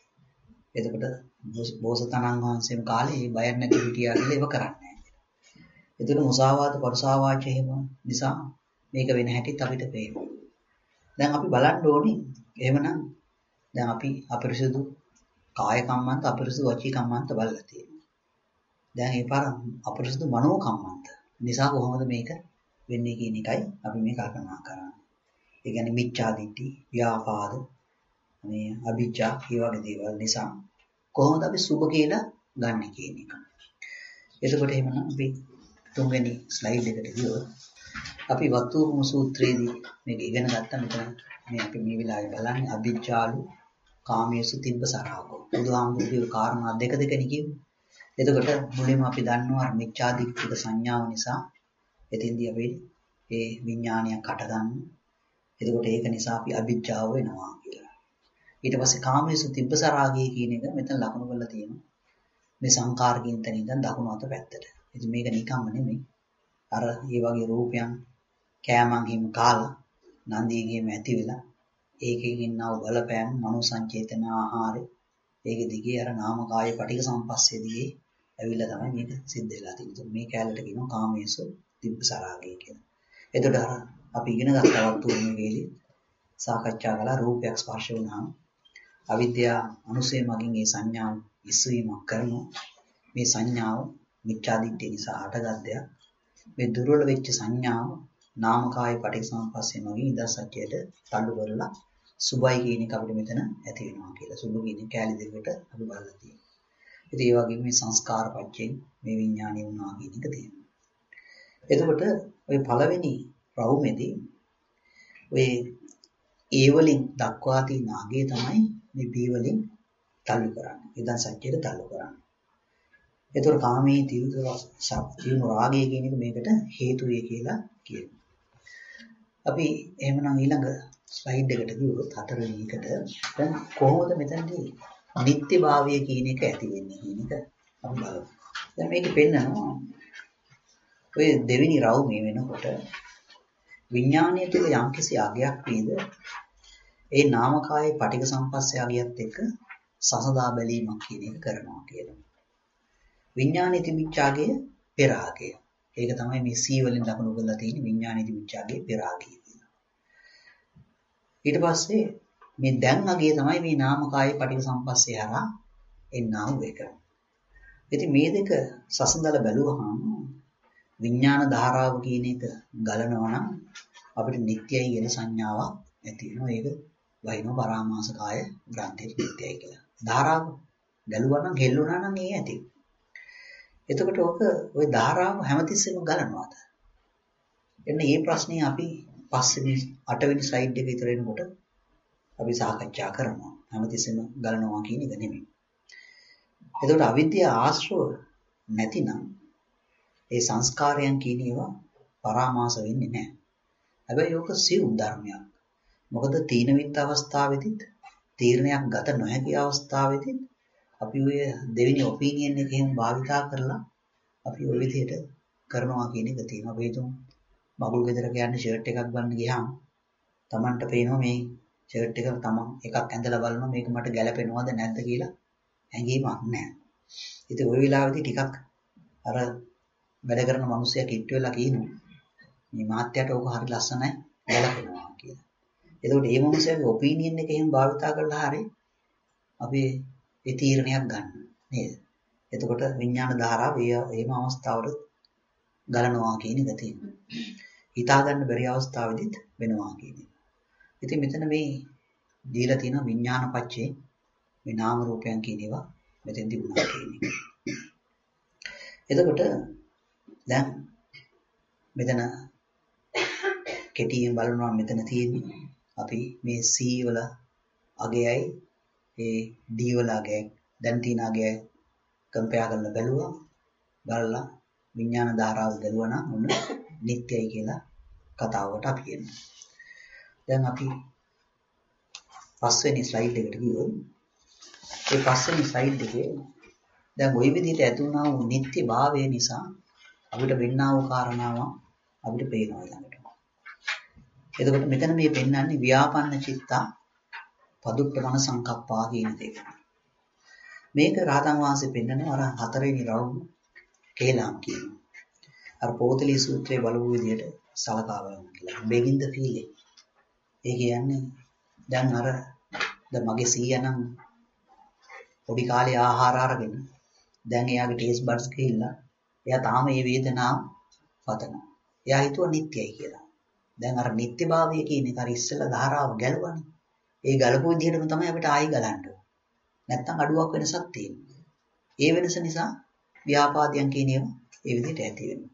එතකොට බෝසතාණන් වහන්සේම කාලේ මේ බයක් නැති හිටියා කියලා ඒව කරන්නේ නැහැ. එතකොට මුසාවාද පරසාවාච එහෙම නිසා මේක වෙන හැටිත් අපිට පේනවා. දැන් අපි බලන්න ඕනේ එහෙමනම් දැන් අපි අපරිසුදු කාය කම්මන්ත අපරිසුදු වචී කම්මන්ත බලලා තියෙනවා. දැන් ඒ පාර අපරිසුදු මනෝ කම්මන්ත නිසා කොහොමද මේක වෙන්නේ කියන එකයි අපි මේ කල්පනා කරන්නේ. ඒ කියන්නේ මිච්ඡා දිට්ඨි, ව්‍යාපාද, මේ අභිජ්ජා මේ වගේ දේවල් නිසා කොහොමද අපි සුභ කියලා ගන්න කියන එක. එතකොට එහෙමනම් අපි තුන්වෙනි ස්ලයිඩ් එකට ගියොත් අපි වත්තුරුම සූත්‍රයේදී මේක ඉගෙන ගත්තා. මෙතන මේ අපි මේ වෙලාවේ බලන්නේ අභිජ්ජාලු කාමයේසු තිබ්බ සරාගෝ. බුදුහාමුදුරුවෝ කාරණා දෙක දෙකනේ කිව්වේ. එතකොට මුලින්ම අපි දන්නවා මිච්ඡා දිට්ඨික සංඥාව නිසා එතෙන්දී අපි ඒ විඥානයක් හට ගන්න. එතකොට ඒක නිසා අපි අභිජ්ජාව වෙනවා කියලා. ඊට පස්සේ කාමයේසු තිබ්බ සරාගය කියන එක මෙතන ලකුණු කරලා තියෙනවා. මේ සංකාරකින් තැන ඉඳන් දකුණු අත පැත්තට. ඉතින් මේක නිකම්ම නෙමෙයි. අර මේ වගේ රූපයන් කෑමන් හිම කාලා නන්දියේම ඇති වෙලා ඒකෙන් ඉන්නව බලපෑම මනෝ සංචේතන ආහාරය ඒක දිගේ අර නාම කාය පටික සම්පස්සේ දිගේ ඇවිල්ලා තමයි මේක සිද්ධ වෙලා තියෙන්නේ. මේ කැලලට කියනවා කාමයේසු තිබ්බ සරාගය කියලා. එතකොට අර අපි ඉගෙන ගත්තා වතුනේ වේලේ සාකච්ඡා කළා රූපයක් ස්පර්ශ වුණාම අවිද්‍යාව අනුසය මගින් ඒ සංඥාව ඉස්සුවීමක් කරනවා. මේ සංඥාව මිච්ඡා දිට්ඨිය නිසා හටගත් දෙයක්. මේ දුර්වල වෙච්ච සංඥාව නාමකාය පටිච්චසමුප්පාදයෙන් මගින් ඉදසක්කයට තල්ලු කරලා සුභයි කියන එක අපිට මෙතන ඇති වෙනවා කියලා. සුභ කියන කැලි දෙකට අපි බලලා තියෙනවා. ඉතින් ඒ වගේම මේ සංස්කාර පච්චයෙන් මේ විඥානය වුණා කියන එක තියෙනවා. එතකොට ওই පළවෙනි රවුමේදී ඔය ඒ වලින් දක්වා තියෙන ආගේ තමයි මේ බී වලින් තල්ලු කරන්නේ. ඉදසක්කයට තල්ලු කරන්නේ. එතකොට කාමයේ තීව්‍ර ශක්තිය රාගය කියන එක මේකට හේතු වේ කියලා කියනවා. අපි එහෙමනම් ඊළඟ ස්ලයිඩ් එකට ගියොත් හතරවෙනි එකට දැන් කොහොමද මෙතනදී නිත්‍යභාවය කියන එක ඇති වෙන්නේ කියන එක අපි බලමු. දැන් මේක පෙන්නනවා ඔය දෙවෙනි රවුමේ වෙනකොට විඥානීය තුල යම්කිසි අගයක් වේද ඒ නාමකායේ පටික සම්පස්සේ අගයත් එක්ක සසදා බැලීමක් කියන එක කරනවා කියලා. විඥානීය තිමිච්ඡාගය පෙරාගය. ඒක තමයි මේ සී වලින් ලකුණු කරලා තියෙන විඥානීය තිමිච්ඡාගය පෙරාගය කියලා. ඊට පස්සේ මේ දැන් අගය තමයි මේ නාමකායේ පටික සම්පස්සේ හරහා එන්නා වූ එක. ඉතින් මේ දෙක සසඳලා බැලුවහම විඥාන ධාරාව කියන එක ගලනවා නම් අපිට නිට්ටයයි කියන සංඥාවක් ඇති වෙනවා. ඒක වහිනෝ පරාමාස කාය ග්‍රන්ථයේ නිට්ටයයි කියලා. ධාරාව ගැලුවා නම් හෙල්ලුණා නම් ඒ ඇති. එතකොට ඔක ওই ධාරාව හැමතිස්සෙම ගලනවාද? එන්න මේ ප්‍රශ්නේ අපි පස්වෙනි අටවෙනි ස්ලයිඩ් එක විතර එනකොට අපි සාකච්ඡා කරනවා. හැමතිස්සෙම ගලනවා කියන එක නෙමෙයි. එතකොට අවිද්‍යාව ආශ්‍රව නැතිනම් ඒ සංස්කාරයන් කියන ඒවා පරාමාස වෙන්නේ නැහැ. හැබැයි ඕක සියුම් ධර්මයක්. මොකද තීන විත් අවස්ථාවේදීත් තීරණයක් ගත නොහැකි අවස්ථාවේදීත් අපි ඔය දෙවෙනි ඔපිනියන් එකෙන් භාවිතා කරලා අපි ওই විදිහට කරනවා කියන එක තියෙනවා. අපි හිතමු මගුල් ගෙදරක යන්නේ ෂර්ට් එකක් ගන්න ගියාම Tamanට පේනවා මේ ෂර්ට් එක තමන් එකක් ඇඳලා බලනවා මේක මට ගැලපෙනවද නැද්ද කියලා හැඟීමක් නැහැ. ඉතින් ওই වෙලාවේදී ටිකක් අර වැඩ කරන මිනිස්සයා කිට්ටු වෙලා කියනවා මේ මාත්‍යට ඕක හරි ලස්සනයි ගැලපෙනවා කියලා. එතකොට මේ මිනිස්සයාගේ ඔපිනියන් එක එහෙම භාවිතා කරලා හරි අපි ඒ තීරණයක් ගන්න නේද? එතකොට විඥාන ධාරාව ඒ එහෙම අවස්ථාවලත් ගලනවා කියන එක තියෙනවා. හිතා ගන්න බැරි අවස්ථාවෙදිත් වෙනවා කියන එක. ඉතින් මෙතන මේ දීලා තියෙන විඥාන පච්චේ මේ නාම රූපයන් කියන ඒවා මෙතෙන්දී වුණා කියන එක. එතකොට දැන් මෙතන කෙටියෙන් බලනවා මෙතන තියෙන්නේ අපි මේ C වල අගයයි ඒ D වල අගයයි දැන් තියෙන අගයයි කම්පෙයාර් කරලා බැලුවා බලලා විඥාන ධාරාව බැලුවා නම් ඔන්න නිට්ටයයි කියලා කතාවට අපි කියනවා. දැන් අපි පස්වෙනි ස්ලයිඩ් එකට ගියොත් ඒ පස්වෙනි ස්ලයිඩ් එකේ දැන් ওই විදිහට ඇති වුණා වූ නිත්‍ය භාවය නිසා අපිට වෙන්නා වූ කාරණාව අපිට පේනවා ළඟට. එතකොට මෙතන මේ පෙන්වන්නේ ව්‍යාපන්න චිත්තා පදුප්පමන සංකප්පා කියන දෙක. මේක රහතන් වහන්සේ පෙන්වන්නේ අර හතරවෙනි රවුම කේලම් කියනවා. අර පොතලී සූත්‍රයේ බලපු විදිහට සලකා බලන්න කියලා. begin the feeling. ඒ කියන්නේ දැන් අර දැන් මගේ සීයා නම් පොඩි කාලේ ආහාර අරගෙන දැන් එයාගේ ටේස්ට් බඩ්ස් ගිහිල්ලා එයා තාම මේ වේදනාව පතනවා. එයා හිතුවා නිට්ටයයි කියලා. දැන් අර නිට්ටභාවය කියන එක අර ඉස්සෙල්ලා ධාරාව ගැලවන්නේ. ඒ ගලපු විදිහටම තමයි අපිට ආයෙ ගලන්න ඕනේ. නැත්තම් අඩුවක් වෙනසක් තියෙනවා. ඒ වෙනස නිසා ව්‍යාපාදයන් කියන ඒවා ඒ විදිහට ඇති වෙනවා.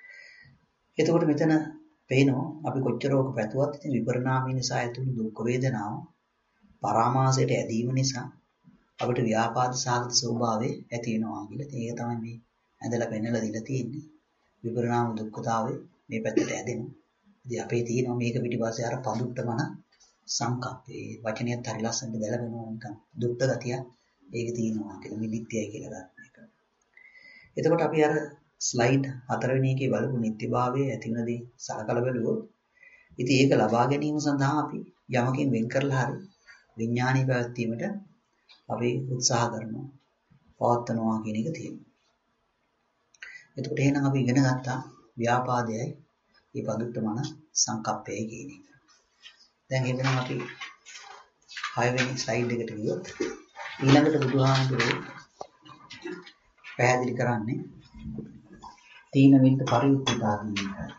එතකොට මෙතන පේනවා අපි කොච්චර ඕක පැතුවත් ඉතින් විපරිණාමය නිසා ඇතිවුණු දුක් වේදනාව පරාමාසයට ඇදීම නිසා අපිට ව්‍යාපාද සාගත ස්වභාවය ඇති වෙනවා කියලා. ඒක තමයි මේ ඇඳලා පෙන්නලා දීලා තියෙන්නේ. විපරිණාම දුක්ඛතාවය මේ පැත්තට ඇදෙනවා. ඉතින් අපේ තියෙනවා මේක පිටිපස්සේ අර පදුට්ටමන සංකප්පේ වචනයත් හරි ලස්සනට දැලවෙනවා නිකන් දුක්ඛ ගතිය ඒකේ තියෙනවා කියලා මිදිත්‍යයි කියලා ගන්න එක. එතකොට අපි අර ස්ලයිඩ් හතරවෙනි එකේ බලපු නිත්‍යභාවයේ ඇතිවෙනදී සලකලා බලුවොත් ඉතින් ඒක ලබා ගැනීම සඳහා අපි යමකින් වෙන් කරලා හරි විඥානීය පැවැත්වීමට අපි උත්සාහ කරනවා පවත්නවා කියන එක තියෙනවා. එතකොට එහෙනම් අපි ඉගෙන ගත්තා ව්‍යාපාදයයි මේ පදුට්ටමන සංකප්පයයි කියන එක. දැන් එහෙනම් අපි හයවෙනි ස්ලයිඩ් එකට ගියොත් ඊළඟට බුදුහාමුදුරුවෝ පැහැදිලි කරන්නේ තීන මිද්ද පරිඋත්ථිතා කියන එක.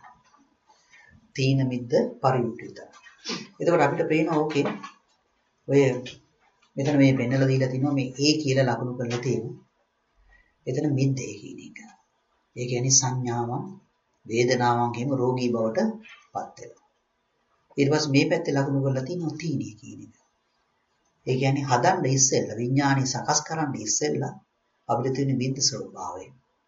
තීන මිද්ද පරිඋත්ථිතා. එතකොට අපිට පේනවා ඕකේ ඔය මෙතන මේ පෙන්නලා දීලා තිනවා මේ A කියලා ලකුණු කරලා තියෙනවා. එතන මිද්දේ කියන එක. ඒ කියන්නේ සංඥාවන් වේදනාවන් කියම රෝගී බවට පත් වෙනවා. ඊට පස්සේ මේ පැත්තේ ලකුණු කරලා තියෙනවා තීනිය කියන එක. ඒ කියන්නේ හදන්න ඉස්සෙල්ලා විඥානි සකස් කරන්න ඉස්සෙල්ලා අපිට තියෙන මිද්ද ස්වභාවය.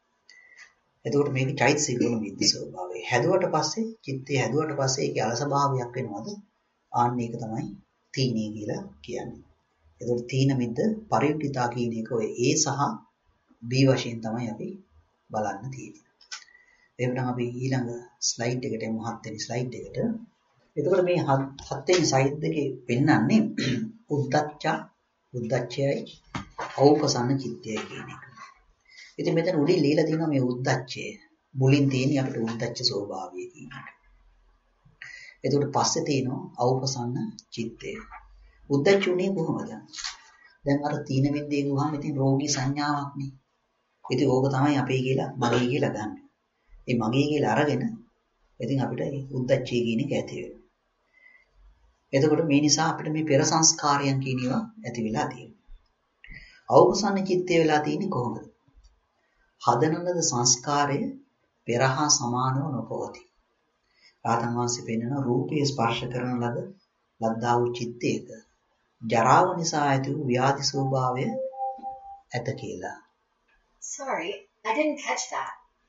එතකොට මේක චෛතසික වල මිද්ද ස්වභාවය. හැදුවට පස්සේ චිත්තේ හැදුවට පස්සේ ඒකේ අලස භාවයක් වෙනවද? ආන්න ඒක තමයි තීනිය කියලා කියන්නේ. එතකොට තීන මිද්ද පරිඋත්ථිතා කියන එක ඔය A සහ B වශයෙන් තමයි අපි බලන්න තියෙන්නේ. එහෙනම් අපි ඊළඟ ස්ලයිඩ් එකට එමු හත්වෙනි ස්ලයිඩ් එකට. එතකොට මේ හත්වෙනි ස්ලයිඩ් එකේ පෙන්වන්නේ උද්දච්ච උද්දච්චයයි අවපසන්න චිත්තයයි කියන එක. ඉතින් මෙතන උඩින් ලියලා තියෙනවා මේ උද්දච්චය. මුලින් තියෙන අපිට උද්දච්ච ස්වභාවය කියන එක. එතකොට පස්සේ තියෙනවා අවපසන්න චිත්තය. උද්දච්ච උනේ කොහොමද? දැන් අර තීන මිද්දේ ගුවාම ඉතින් රෝගී සංඥාවක් නේ. ඉතින් ඕක තමයි අපේ කියලා මගේ කියලා ගන්න. ඒ මගේ කියලා අරගෙන ඉතින් අපිට උද්දච්චය කියන එක ඇති වෙනවා. එතකොට මේ නිසා අපිට මේ පෙර සංස්කාරයන් කියන ඒවා ඇති වෙලා තියෙනවා. අවපසන්න චිත්තය වෙලා තියෙන්නේ කොහොමද? හදන ලද සංස්කාරය පෙරහා සමානව නොපවති. රහතන් වහන්සේ පෙන්වන රූපයේ ස්පර්ශ කරන ලද ලද්දා වූ චිත්තයක ජරාව නිසා ඇති වූ ව්‍යාධි ස්වභාවය ඇත කියලා. Sorry, I didn't catch that.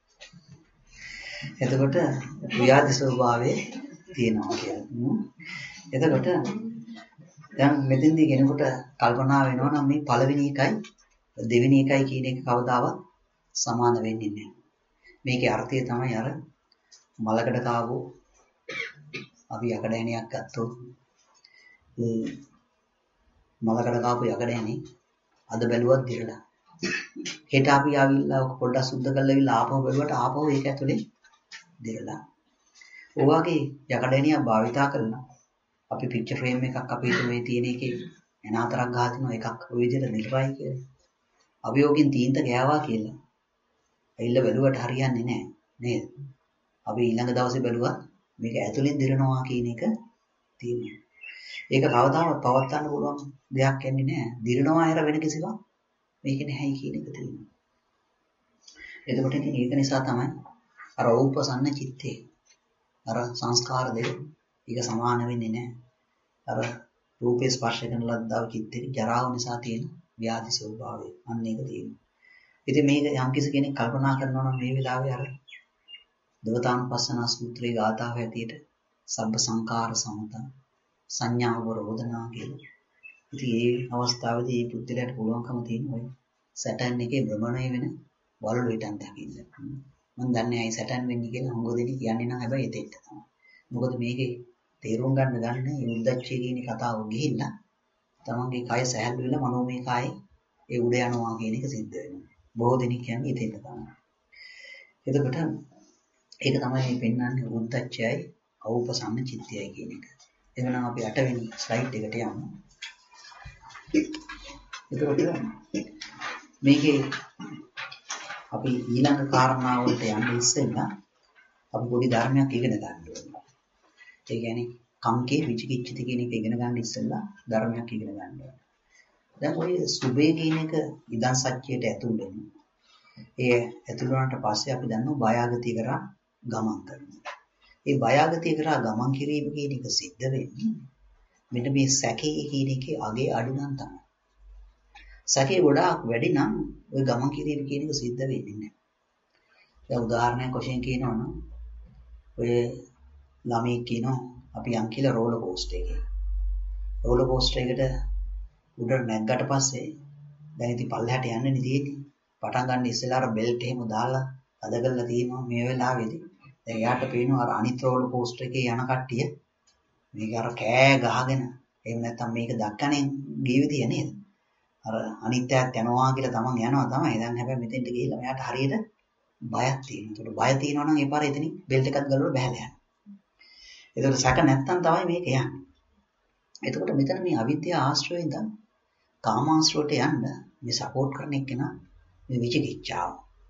එතකොට ව්‍යාධි ස්වභාවය තියෙනවා කියලා. එතකොට දැන් මෙතෙන්දී කෙනෙකුට කල්පනා වෙනවා නම් මේ පළවෙනි එකයි දෙවෙනි එකයි කියන එක කවදාවත් සමාන වෙන්නේ නැහැ. මේකේ අර්ථය තමයි අර මලකඩ කාවෝ අපි යකඩෑනියක් ගත්තොත් ඒ මලකඩ කාපු යකඩෑනේ අද බැලුවත් දිරලා. හෙට අපි ආවිල්ලා ඔක පොඩ්ඩක් සුද්ධ කරලා ඉවිල්ලා ආපහු බැලුවට ආපහු ඒක ඇතුලේ දිරලා. ඔයගේ යකඩෑනියක් භාවිතා කරලා අපි පික්චර් ෆ්‍රේම් එකක් අපේ මේ තියෙන එකේ එනාතරක් ගහලා තිනවා එකක් ඔය විදිහට නිර්වයි කියලා. අපි යෝගින් තීන්ත ගෑවා කියලා. ඇවිල්ලා බැලුවට හරියන්නේ නැහැ නේද? අපි ඊළඟ දවසේ බැලුවා මේක ඇතුලෙන් දිරනවා කියන එක තියෙනවා. ඒක කවදාවත් පවත්වන්න පුළුවන් දෙයක් යන්නේ නැහැ. දිරනවා ඇර වෙන කිසිවක් මේක නැහැයි කියන එක තියෙනවා. එතකොට ඉතින් ඒක නිසා තමයි අර ඕපසන්න චිත්තේ අර සංස්කාර දෙක ඒක සමාන වෙන්නේ නැහැ. අර රූපේ ස්පර්ශ කරන ලද්දාව චිත්තේ ජරාව නිසා තියෙන ව්‍යාධි ස්වභාවය. අන්න ඒක තියෙනවා. ඉතින් මේක යම් කිසි කෙනෙක් කල්පනා කරනවා නම් මේ වෙලාවේ අර දවතානුපස්සන සූත්‍රයේ ගාථාව හැටියට සබ්බ සංකාර සමත සංඥාව රෝධනා කියලා. ඉතින් මේ අවස්ථාවේදී මේ පුද්ගලයාට පුළුවන්කම තියෙන ඔය සැටර්න් එකේ භ්‍රමණය වෙන වලලු හිටන් දකින්න. මම දන්නේ ඇයි සැටර්න් වෙන්නේ කියලා හුඟ දෙනෙක් කියන්නේ නම් හැබැයි එතෙන්ට තමයි. මොකද මේකේ තේරුම් ගන්න ගන්න මේ උද්දච්චය කියන කතාව ගිහිල්ලා තමන්ගේ කය සැහැල්ලු වෙලා මනෝමය කය ඒ උඩ යනවා කියන එක සිද්ධ වෙනවා. බොහෝ දෙනෙක් කියන්නේ එතෙන්ට තමයි. එතකොට ඒක තමයි මේ පෙන්වන්නේ උද්දච්චයයි අවුපසන්න චිත්තයයි කියන එක. එහෙනම් අපි අට වෙනි ස්ලයිඩ් එකට යමු. එතකොට මේකේ අපි ඊළඟ කාරණාවලට යන්න ඉස්සෙල්ලා අපි පොඩි ධර්මයක් ඉගෙන ගන්න ඕනේ. ඒ කියන්නේ කම්කේ විචිකිච්ඡිත කියන එක ඉගෙන ගන්න ඉස්සෙල්ලා ධර්මයක් ඉගෙන ගන්න ඕනේ. දැන් ඔය සුභේ කියන එක ඉදන් සත්‍යයට ඇතුල් වෙනවා. ඒ ඇතුල් වුණාට පස්සේ අපි දන්නවා බයාගතිය කරා ගමන් කරනවා. ඒ බයාගතිය කරා ගමන් කිරීම කියන එක සිද්ධ වෙන්නේ මෙන්න මේ සැකේ කියන එකේ අගේ අඩු නම් තමයි. සැකේ ගොඩාක් වැඩි නම් ওই ගමන් කිරීම කියන එක සිද්ධ වෙන්නේ නැහැ. දැන් උදාහරණයක් වශයෙන් කියනවා නම් ඔය ළමයි කියනවා අපි යන් කියලා රෝලර් කෝස්ටර් එකේ. රෝලර් කෝස්ටර් එකට උඩට නැග්ගට පස්සේ දැන් ඉතින් පල්ලෙහාට යන්න නෙදීන්නේ. පටන් ගන්න ඉස්සෙල්ලා අර බෙල්ට් එහෙම දාලා අද කරලා තියෙනවා මේ වෙලාවේදී. දැන් යාට පේනවා අර අනිත් රෝලර් කෝස්ටර් එකේ යන කට්ටිය මේක අර කෑ ගහගෙන එහෙම නැත්නම් මේක දක්කනේ ජීවිතය නේද? අර අනිත්‍යයක් යනවා කියලා තමන් යනවා තමයි. දැන් හැබැයි මෙතෙන්ට ගිහිල්ලා මෙයාට හරියට බයක් තියෙනවා. ඒකට බය තියෙනවා නම් ඒ පාර එතනින් බෙල්ට් එකක් ගලවලා බහැලා යනවා. ඒකට සැක නැත්තම් තමයි මේක යන්නේ. එතකොට මෙතන මේ අවිද්‍යාව ආශ්‍රයෙන් ඉඳන් කාමාශ්‍රයට යන්න මේ සපෝට් කරන එක්කෙනා මේ විචිකිච්ඡාව.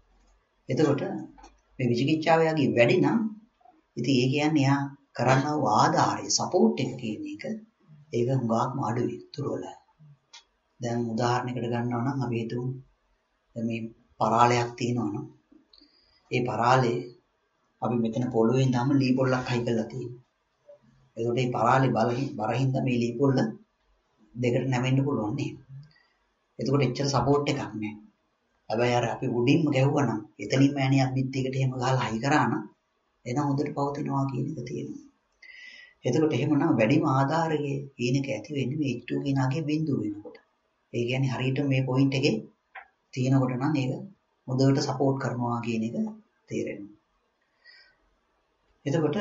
එතකොට මේ විචිකිච්ඡාව යගේ වැඩි නම් ඉතින් ඒ කියන්නේ යා කරන්නව ආධාරය සපෝට් එක කියන එක ඒක හුඟක්ම අඩුයි තුරවල. දැන් උදාහරණයකට ගන්නවා නම් අපි හිතමු මේ පරාලයක් තියෙනවා නම් ඒ පරාලේ අපි මෙතන පොළොවේ ඉඳන්ම ලී පොල්ලක් හයි කරලා තියෙනවා. ඒකට මේ පරාලේ බලහින් බරින්ද මේ ලී පොල්ල දෙකට නැවෙන්න පුළුවන් නේ. එතකොට එච්චර සපෝට් එකක් නැහැ. හැබැයි අර අපි උඩින්ම ගැහුවා නම් එතනින්ම ඇණියක් පිටියකට එහෙම ගහලා හයි කරා නම් එන හොඳට පවතිනවා කියන එක තියෙනවා. එතකොට එහෙමනම් වැඩිම ආධාරයේ ඊනක ඇති වෙන්නේ මේ H two කියන අගේ බිඳුව වෙනකොට. ඒ කියන්නේ හරියට මේ පොයින්ට් එකේ තියෙනකොට නම් ඒක හොඳට සපෝට් කරනවා කියන එක තේරෙනවා. එතකොට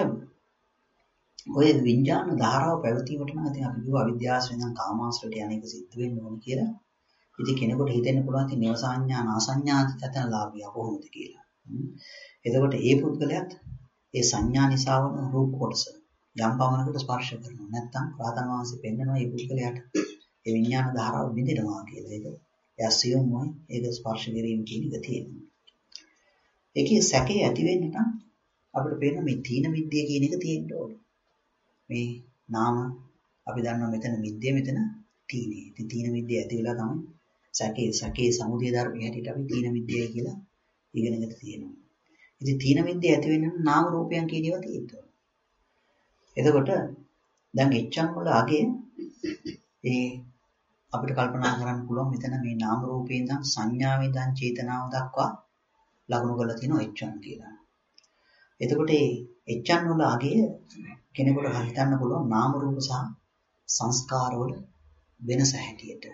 ඔය විඥාන ධාරාව පැවතීමට නම් ඉතින් අපි කිව්වා අවිද්‍යාවෙන් නම් කාමාශ්‍රයට යන එක සිද්ධ වෙන්න ඕන කියලා. ඉතින් කෙනෙකුට හිතෙන්න පුළුවන් ඉතින් නව සංඥා නාසඤ්ඤාති තතනලාභිය කොහොමද කියලා. එතකොට ඒ පුද්ගලයාත් ඒ සංඥා නිසා වන රූප කොටස යම් පමණකට ස්පර්ශ කරනවා. නැත්නම් රාතන් වහන්සේ පෙන්නනවා මේ පුද්ගලයාට ඒ විඥාන ධාරාව බිඳිනවා කියලා. ඒක යසියුම්මයි ඒක ස්පර්ශ කිරීම කියන එක තියෙනවා. ඒකේ සැකේ ඇති වෙන්න නම් අපිට පේන මේ තීන මිද්දේ කියන එක තියෙන්න ඕනේ. මේ නාම අපි දන්නවා මෙතන මිද්දේ මෙතන තීනේ. ඉතින් තීන මිද්දේ ඇති වෙලා තමයි සැකේ සැකේ සමුදය ධර්මයේ හැටියට අපි තීන මිද්දේ කියලා ඉගෙනගෙන තියෙනවා. ඉතින් තීන මිද්දේ ඇති වෙන්න නාම රූපයන් කියන ඒවා තියෙනවා. එතකොට දැන් එච්චන් වල අගේ ඒ අපිට කල්පනා කරන්න පුළුවන් මෙතන මේ නාම රූපේ ඉඳන් සංඥාවේ ඉඳන් චේතනාව දක්වා ලකුණු කරලා තියෙනවා එච්චන් කියලා. එතකොට ඒ එච්චන් වල අගේ කෙනෙකුට හිතන්න පුළුවන් නාම රූප සහ සංස්කාර වල වෙනස හැටියට.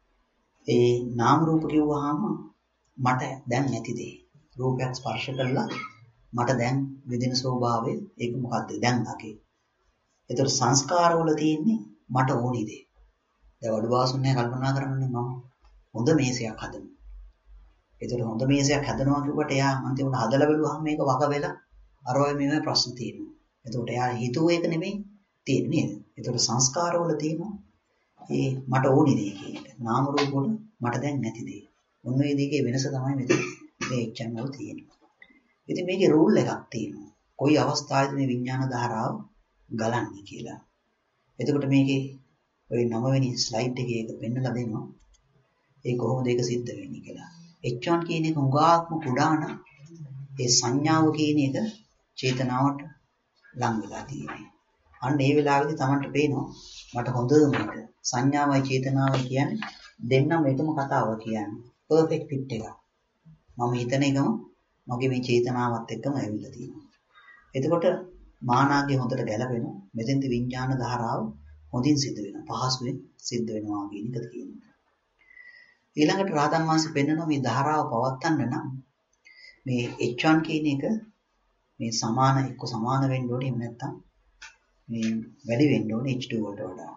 ඒ නාම රූප කිව්වහම මට දැන් නැති දේ රූපයක් ස්පර්ශ කළා මට දැන් විදින ස්වභාවය ඒක මොකද්ද දැන් අගේ. ඒතර සංස්කාර වල තියෙන්නේ මට ඕනි දේ. දැන් වඩු වාසුන්නේ කල්පනා කරන්නේ මම හොඳ මේසයක් හදනවා. ඒතර හොඳ මේසයක් හදනවා කිව්වට එයා අන්තිමට හදලා බලුවාම මේක වක වෙලා අර ඔය මේ ප්‍රශ්න තියෙනවා. එතකොට එයා හිතුව එක නෙමෙයි තියෙන්නේ නේද? එතකොට සංස්කාර වල තියෙනවා ඒ මට ඕනි දේ කියන එක. නාම රූප වල මට දැන් නැති දේ. මොන මේ දෙකේ වෙනස තමයි මෙතන මේ එච්චන් වල තියෙන්නේ. ඉතින් මේකේ රූල් එකක් තියෙනවා. කොයි අවස්ථාවේද මේ විඥාන ධාරාව ගලන්නේ කියලා. එතකොට මේකේ ඔය නව වෙනි ස්ලයිඩ් එකේ ඒක පෙන්නලා දෙනවා. ඒ කොහොමද ඒක සිද්ධ වෙන්නේ කියලා. එච්චන් කියන එක උගාත්ම කුඩාන ඒ සංඥාව කියන එක චේතනාවට ලං වෙලා තියෙනවා. අන්න ඒ වෙලාවේදී Tamanට පේනවා මට හොඳම එක සංඥාවයි චේතනාවයි කියන්නේ දෙන්නම එකම කතාව කියන්නේ. පර්ෆෙක්ට් ෆිට් එක. මම හිතන එකම මගේ මේ චේතනාවත් එක්කම ඇවිල්ලා තියෙනවා. එතකොට මානාගේ හොඳට ගැලපෙනවා. මෙතෙන්දී විඥාන ධාරාව හොඳින් සිද්ධ වෙනවා. පහසුවෙන් සිද්ධ වෙනවා කියන එක කියනවා. ඊළඟට රහතන් වහන්සේ පෙන්වනවා මේ ධාරාව පවත්වන්න නම් මේ H one කියන එක මේ සමාන එක්ක සමාන වෙන්න ඕනේ එහෙම නැත්නම් මේ වැඩි වෙන්න ඕනේ H two වලට වඩා.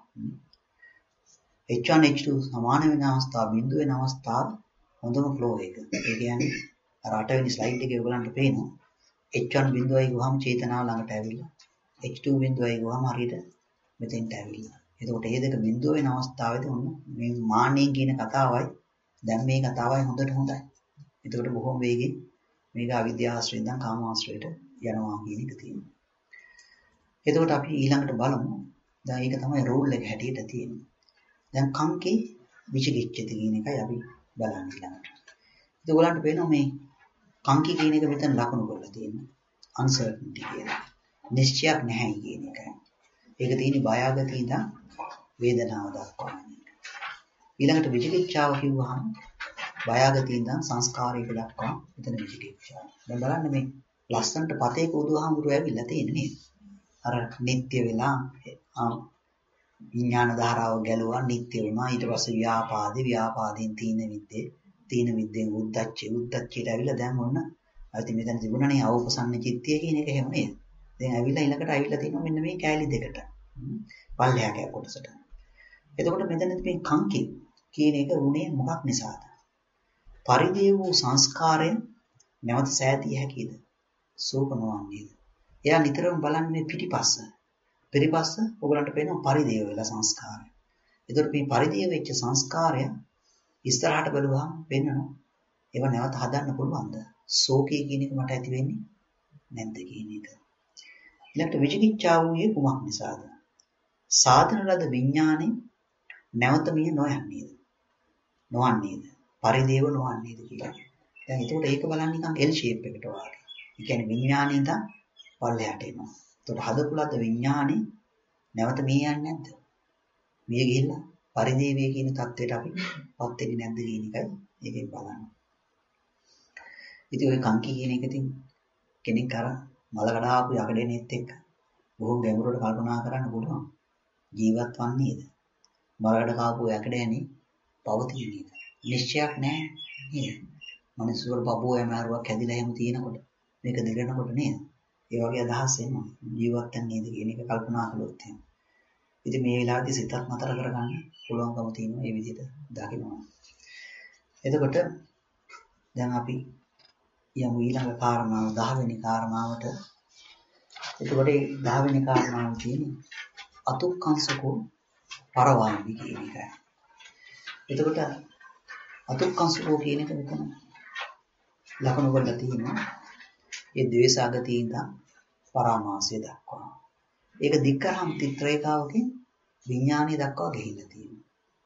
H one H two සමාන වෙන අවස්ථාව බිඳුව වෙන අවස්ථාව හොඳම ෆ්ලෝ එක. ඒ කියන්නේ අර අට වෙනි ස්ලයිඩ් එකේ ඔයගලන්ට පේනවා H one බිඳුවයි ගුවහම චේතනාව ළඟට ඇවිල්ලා H two බිඳුවයි ගුවහම හරියට මෙතෙන්ට ඇවිල්ලා. එතකොට මේ දෙක බිඳුව වෙන අවස්ථාවේදී ඔන්න මේ මානෙන් කියන කතාවයි දැන් මේ කතාවයි හොඳට හොඳයි. එතකොට බොහොම වේගෙන් මේක අවිද්‍යාව ආශ්‍රයෙන් ඉඳන් කාම ආශ්‍රයට යනවා කියන එක තියෙනවා. එතකොට අපි ඊළඟට බලමු. දැන් ඒක තමයි රූල් එක හැටියට තියෙන්නේ. දැන් කංකේ විචිකිච්ඡති කියන එකයි අපි බලන්නේ ඊළඟට. ඒක ඔයගලන්ට පේනවා මේ කංකේ කියන එක මෙතන ලකුණු කරලා තියෙනවා. uncertainty කියලා. නිශ්චයක් නැහැ කියන එක. ඒක තියෙන්නේ බයගතිය ඉඳන් වේදනාව දක්වා. ඊළඟට විචිකිච්ඡාව කිව්වහම බයගතිය ඉඳන් සංස්කාරයක දක්වා මෙතන විචිකිච්ඡාව. දැන් බලන්න මේ ලස්සන්ට පතේක උදුහාමුදුරුවෝ ඇවිල්ලා තියෙන්නේ නේද? අර නිට්ටය වෙලා විඥාන ධාරාව ගැලුවා නිට්ටය වුණා ඊට පස්සේ ව්‍යාපාදේ ව්‍යාපාදෙන් තීන විද්දේ තීන විද්දෙන් උද්දච්චය උද්දච්චයට ඇවිල්ලා දැන් ඔන්න අයිති මෙතන තිබුණානේ අවපසන්න චිත්තය කියන එක එහෙම නේද? දැන් ඇවිල්ලා ඊළඟට ඇවිල්ලා තියෙනවා මෙන්න මේ කැලි දෙකට. පල්ලෙහා කෑ කොටසට. එතකොට මෙතන මේ කංකේ කියන එක උනේ මොකක් නිසාද? පරිදේ වූ සංස්කාරයෙන් නැවත සෑදී හැකියද? සෝක නොවන්නේද? එයා නිතරම බලන්නේ පිටිපස්ස. පිටිපස්ස ඔයගලන්ට පේනවා පරිදේව වෙලා සංස්කාරය. ඒතකොට මේ පරිදේව වෙච්ච සංස්කාරය ඉස්සරහට බලුවාම වෙන්නනවා. ඒව නැවත හදන්න පුළුවන්ද? සෝකය කියන එක මට ඇති වෙන්නේ නැද්ද කියන එක. ඊළඟට විචිකිච්ඡාව වූයේ කුමක් නිසාද? සාධන ලද විඥානේ නැවත මිය නොයන්නේද? නොවන්නේද? පරිදේව නොවන්නේද කියලා. දැන් ඒකට ඒක බලන්න නිකන් L shape එකට වගේ. ඒ කියන්නේ විඥානේ ඉඳන් පල්ලෙහාට එනවා. ඒකට හදපු ලද විඥානේ නැවත මිය යන්නේ නැද්ද? මිය ගිහිල්ලා පරිදේවය කියන தത്വෙට අපි පත් වෙන්නේ නැද්ද කියන එකයි ඒකෙන් බලන්න. ඉතින් ওই කංකි කියන එක ඉතින් කෙනෙක් අර මලකඩ ආපු යකඩෙනෙත් එක්ක බොහොම ගැඹුරට කල්පනා කරන්න පුළුවන්. ජීවත් වන්නේද? මලකඩ කාපු යකඩෙනේ පවතිනේද? නිශ්චයක් නැහැ නේද? මිනිස්සුන්ට පපුව යමාරුවක් හැදිලා එහෙම තියෙනකොට මේක දිගනකොට නේද? ඒ වගේ අදහස් එනවා. ජීවත් වෙන්නේද කියන එක කල්පනා කළොත් එහෙම. ඉතින් මේ වෙලාවේදී සිතත් නතර කරගන්න පුළුවන්කම තියෙනවා මේ විදිහට දකිනවා. එතකොට දැන් අපි යමු ඊළඟ කාරණාව දහ වෙනි කාරණාවට. එතකොට මේ දහ වෙනි කාරණාව කියන්නේ අතුක්කංශකෝ පරවාමි කියන එකයි. එතකොට අතුක්කංශකෝ කියන එක මෙතන ලකුණු කරලා තියෙනවා. ඒ ද්වේෂාගතිය ඉඳන් පරාමාසය දක්වා. ඒක දික්කරම් තිත්‍රේකාවකින් විඥානය දක්වා ගෙහිලා තියෙනවා.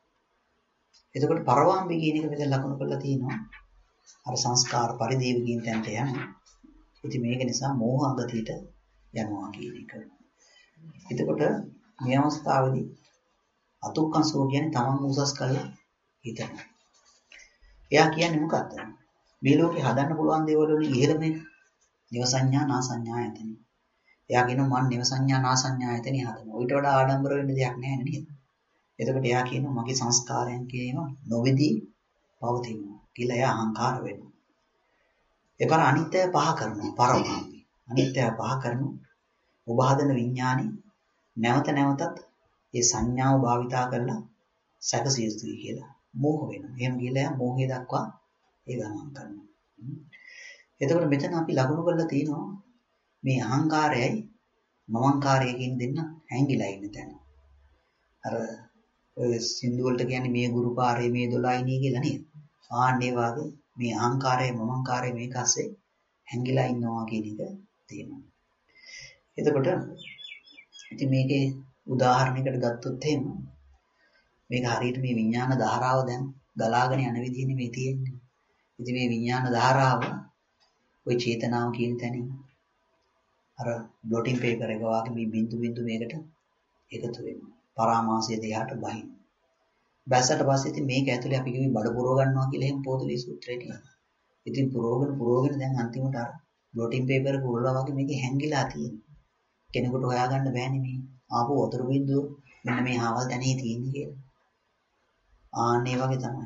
එතකොට පරවාම්බි කියන එක මෙතන ලකුණු කරලා තියෙනවා. අර සංස්කාර පරිදේව කියන තැනට යනවා. ඉතින් මේක නිසා මෝහ අගතියට යනවා කියන එක. එතකොට මේ අවස්ථාවේදී අතුක්කංශෝ කියන්නේ තමන් උසස් කරලා හිතනවා. එයා කියන්නේ මොකක්ද? මේ ලෝකේ හදන්න පුළුවන් දේවල් වලින් ඉහළම එක නිව සංඥා නා සංඥා යතන. එයා කියනවා මම නිව සංඥා නා සංඥා යතන හදනවා. ඊට වඩා ආඩම්බර වෙන්න දෙයක් නැහැ නේද? එතකොට එයා කියනවා මගේ සංස්කාරයන් කියනවා නොවිදී පවතිනවා කියලා එයා අහංකාර වෙනවා. ඒකර අනිත්‍ය පහ කරනවා පරමාර්ථය. අනිත්‍ය පහ කරනවා. ඔබ හදන විඥානේ නැවත නැවතත් ඒ සංඥාව භාවිතා කරලා සැකසිය යුතුයි කියලා මෝහ වෙනවා. එහෙම කියලා එයා මෝහය දක්වා ඒ ගමන් කරනවා. එතකොට මෙතන අපි ලකුණු කරලා තියෙනවා මේ අහංකාරයයි මමංකාරයකින් දෙන්න හැංගිලා ඉන්න තැන. අර ඔය සින්දු වලට කියන්නේ මේ ගුරු පාරේ මේ දොළයිනේ කියලා නේද? ආන්නේ වාගේ මේ අහංකාරය මමංකාරය මේක ඇස්සේ හැංගිලා ඉන්නවා කියන එක තියෙනවා. එතකොට ඉතින් මේකේ උදාහරණයකට ගත්තොත් එහෙම මේක හරියට මේ විඥාන ධාරාව දැන් ගලාගෙන යන විදිහනේ මේ තියෙන්නේ. ඉතින් මේ විඥාන ධාරාව ওই චේතනාව කියන තැනින් අර බ්ලොටින් පේපර් එක වගේ මේ බින්දු බින්දු මේකට එකතු වෙනවා. පරාමාසය දෙහාට බහින. බැසට පස්සේ ඉතින් මේක ඇතුලේ අපි කිව්වේ බඩ පුරව ගන්නවා කියලා එහෙම පොතලී සූත්‍රේ තියෙනවා. ඉතින් පුරවගෙන පුරවගෙන දැන් අන්තිමට අර බ්ලොටින් පේපර් එක උරලා වගේ මේකේ හැංගිලා තියෙනවා. කෙනෙකුට හොයාගන්න බෑනේ මේ ආපු වතුර බින්දුව මෙන්න මේ හාවල් තැනේ තියෙන්නේ කියලා. ආන්නේ වගේ තමයි.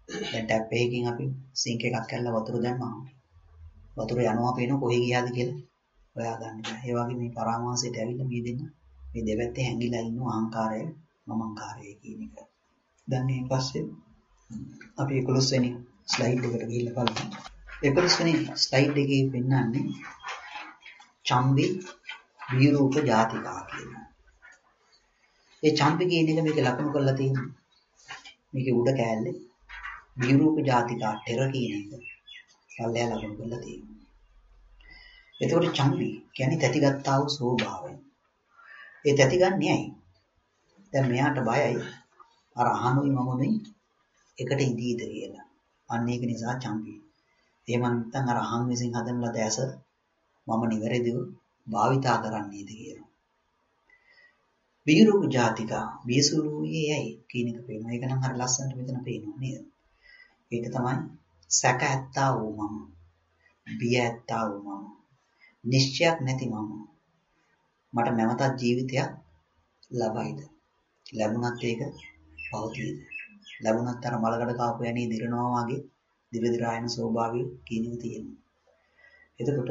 දැන් ටැප් එකකින් අපි සිංක් එකක් කරලා වතුර දැම්මම වතුර යනවා පේන කොහෙ ගියාද කියලා හොයා ගන්න බෑ. ඒ වගේ මේ පරාමාසයට ඇවිල්ලා මේ දෙන්න මේ දෙපැත්තේ හැංගිලා ඉන්න අහංකාරය මමංකාරය කියන එක. දැන් ඊට පස්සේ අපි එකොළොස් වෙනි ස්ලයිඩ් එකට ගිහිල්ලා බලමු. එකොළොස් වෙනි ස්ලයිඩ් එකේ පෙන්නන්නේ චම්බි විරූප ජාතිකා කියලා. ඒ චම්බි කියන එක මේක ලකුණු කරලා තියෙනවා. මේකේ උඩ කෑල්ලේ විරූප ජාතිකා ටෙර කියන එක පල්ලෙහා ලකුණු කරලා තියෙනවා. එතකොට චම්බි කියන්නේ තැතිගත්තා වූ ස්වභාවය. ඒ තැති ගන්නේ ඇයි? දැන් මෙයාට බයයි අර අහනුයි මමුනේ එකට ඉදීද කියලා. අන්න ඒක නිසා චම්පි. එහෙම නැත්නම් අර අහන් විසින් හදන ලද ඇස මම නිවැරදිව භාවිතා කරන්නේද කියලා. බීරූප ජාතිකා බීසුරුයේ ඇයි කියන එක පේනවා. ඒක නම් හරි ලස්සනට මෙතන පේනවා නේද? ඒක තමයි සැක ඇත්තා වූ මම. බිය ඇත්තා වූ මම. නිශ්චයක් නැති මම. මට නැවතත් ජීවිතයක් ලබයිද? ලැබුණත් ඒක පවතීද? ලැබුණත් අර මලකඩ කාපු යන්නේ දිරනවා වගේ දිර දිරා යන ස්වභාවය කියන එක තියෙනවා. එතකොට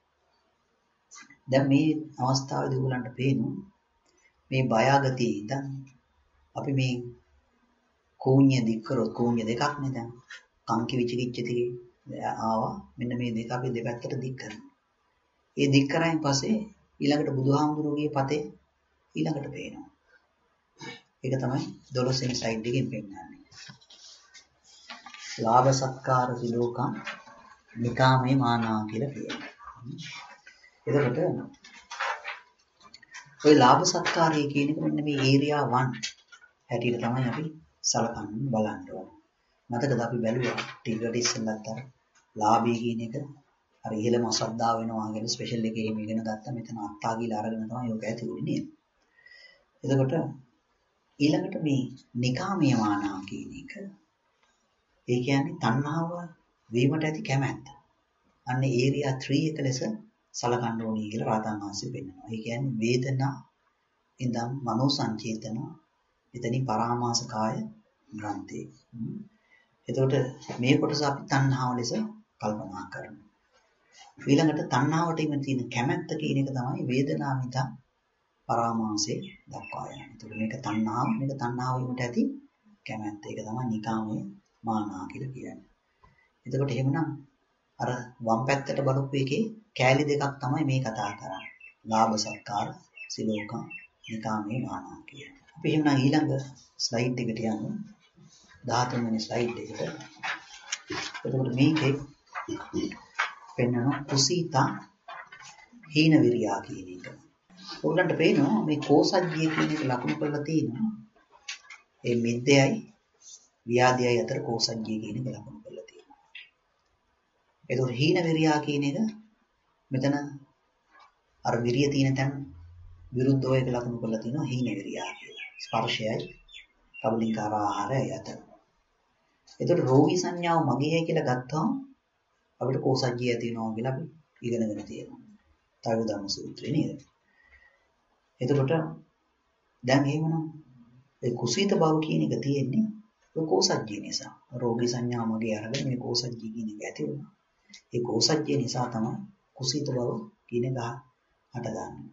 දැන් මේ අවස්ථාවේදී උගලන්ට පේනවා මේ බයගතිය ඉඳන් අපි මේ කෝණ්‍ය දික් කරොත් කෝණ්‍ය දෙකක් නේ දැන් කංකි විචිකිච්ඡති ආවා මෙන්න මේ දෙක අපි දෙපැත්තට දික් කරනවා. ඒ දික් කරායින් පස්සේ ඊළඟට බුදුහාමුදුරුවෝගේ පතේ ඊළඟට පේනවා. ඒක තමයි දොළොස් වෙනි සයිඩ් එකෙන් පෙන්නන්නේ. ලාභ සත්කාර සිලෝකම් නිකාමේ මානා කියලා කියනවා. එතකොට ওই ලාභ සත්කාරය කියන එක මෙන්න මේ ඒරියා වන් හැටියට තමයි අපි සලකන්න බලන්න ඕනේ. මතකද අපි බැලුවා ටිකට ඉස්සෙල්ලත් අර ලාභී කියන එක අර ඉහළම ශ්‍රද්ධාව වෙනවා කියන ස්පෙෂල් එකේ එහෙම ඉගෙන ගත්තා. මෙතන අත්තා කියලා අරගෙන තමයි යෝග ඇති වෙන්නේ නේද? එතකොට ඊළඟට මේ නිකාමීය මානා කියන එක ඒ කියන්නේ තණ්හාව වීමට ඇති කැමැත්ත. අන්න ඒරියා තුන එක ලෙස සලකන්න ඕනේ කියලා රාතන් වහන්සේ පෙන්නනවා. ඒ කියන්නේ වේදනා ඉඳන් මනෝ සංචේතන එතනින් පරාමාස කාය ග්‍රන්ථේ. එතකොට මේ කොටස අපි තණ්හාව ලෙස කල්පනා කරනවා. ඊළඟට තණ්හාවට ඉන්න තියෙන කැමැත්ත කියන එක තමයි වේදනාව මිදන් පරාමාසයේ දක්වා යනවා. එතකොට මේක තණ්හාව මේක තණ්හාව වීමට ඇති කැමැත්ත. ඒක තමයි නිකාමයේ මානා කියලා කියන්නේ. එතකොට එහෙමනම් අර වම් පැත්තට බලපු එකේ කෑලි දෙකක් තමයි මේ කතා කරන්නේ. ලාභ සත්කාර සිලෝකම් නිකාමයේ මානා කියන්නේ. අපි එහෙනම් ඊළඟ ස්ලයිඩ් එකට යමු. දහතුන් වෙනි ස්ලයිඩ් එකට. එතකොට මේකේ පෙන්වන කුසීතා හීන විරියා කියන එක. ඔයගලන්ට පේනවා මේ කෝසජ්ජිය කියන එක ලකුණු කරලා තියෙනවා. ඒ මිද්දයයි ව්‍යාධියයි අතර කෝසජ්ජිය කියන එක ලකුණු කරලා තියෙනවා. එතකොට හීන විරියා කියන එක මෙතන අර විරිය තියෙන තැන විරුද්ධව එක ලකුණු කරලා තියෙනවා හීන විරියා කියලා. ස්පර්ශයයි කබලින්කාර ආහාරයයි අතර. එතකොට රෝගී සංඥාව මගේයි කියලා ගත්තාම අපිට කෝසජ්ජිය තියෙනවා කියලා අපි ඉගෙනගෙන තියෙනවා. තව ධම්ම සූත්‍රේ නේද? එතකොට දැන් එහෙමනම් ඒ කුසීත බව කියන එක තියෙන්නේ ඒ කෝසජ්ජිය නිසා. රෝගී සංඥා මගේ අරගෙන මේ කෝසජ්ජිය කියන එක ඇති වුණා. ඒ කෝසජ්ජිය නිසා තමයි කුසීත බව කියන එක හටගන්නේ.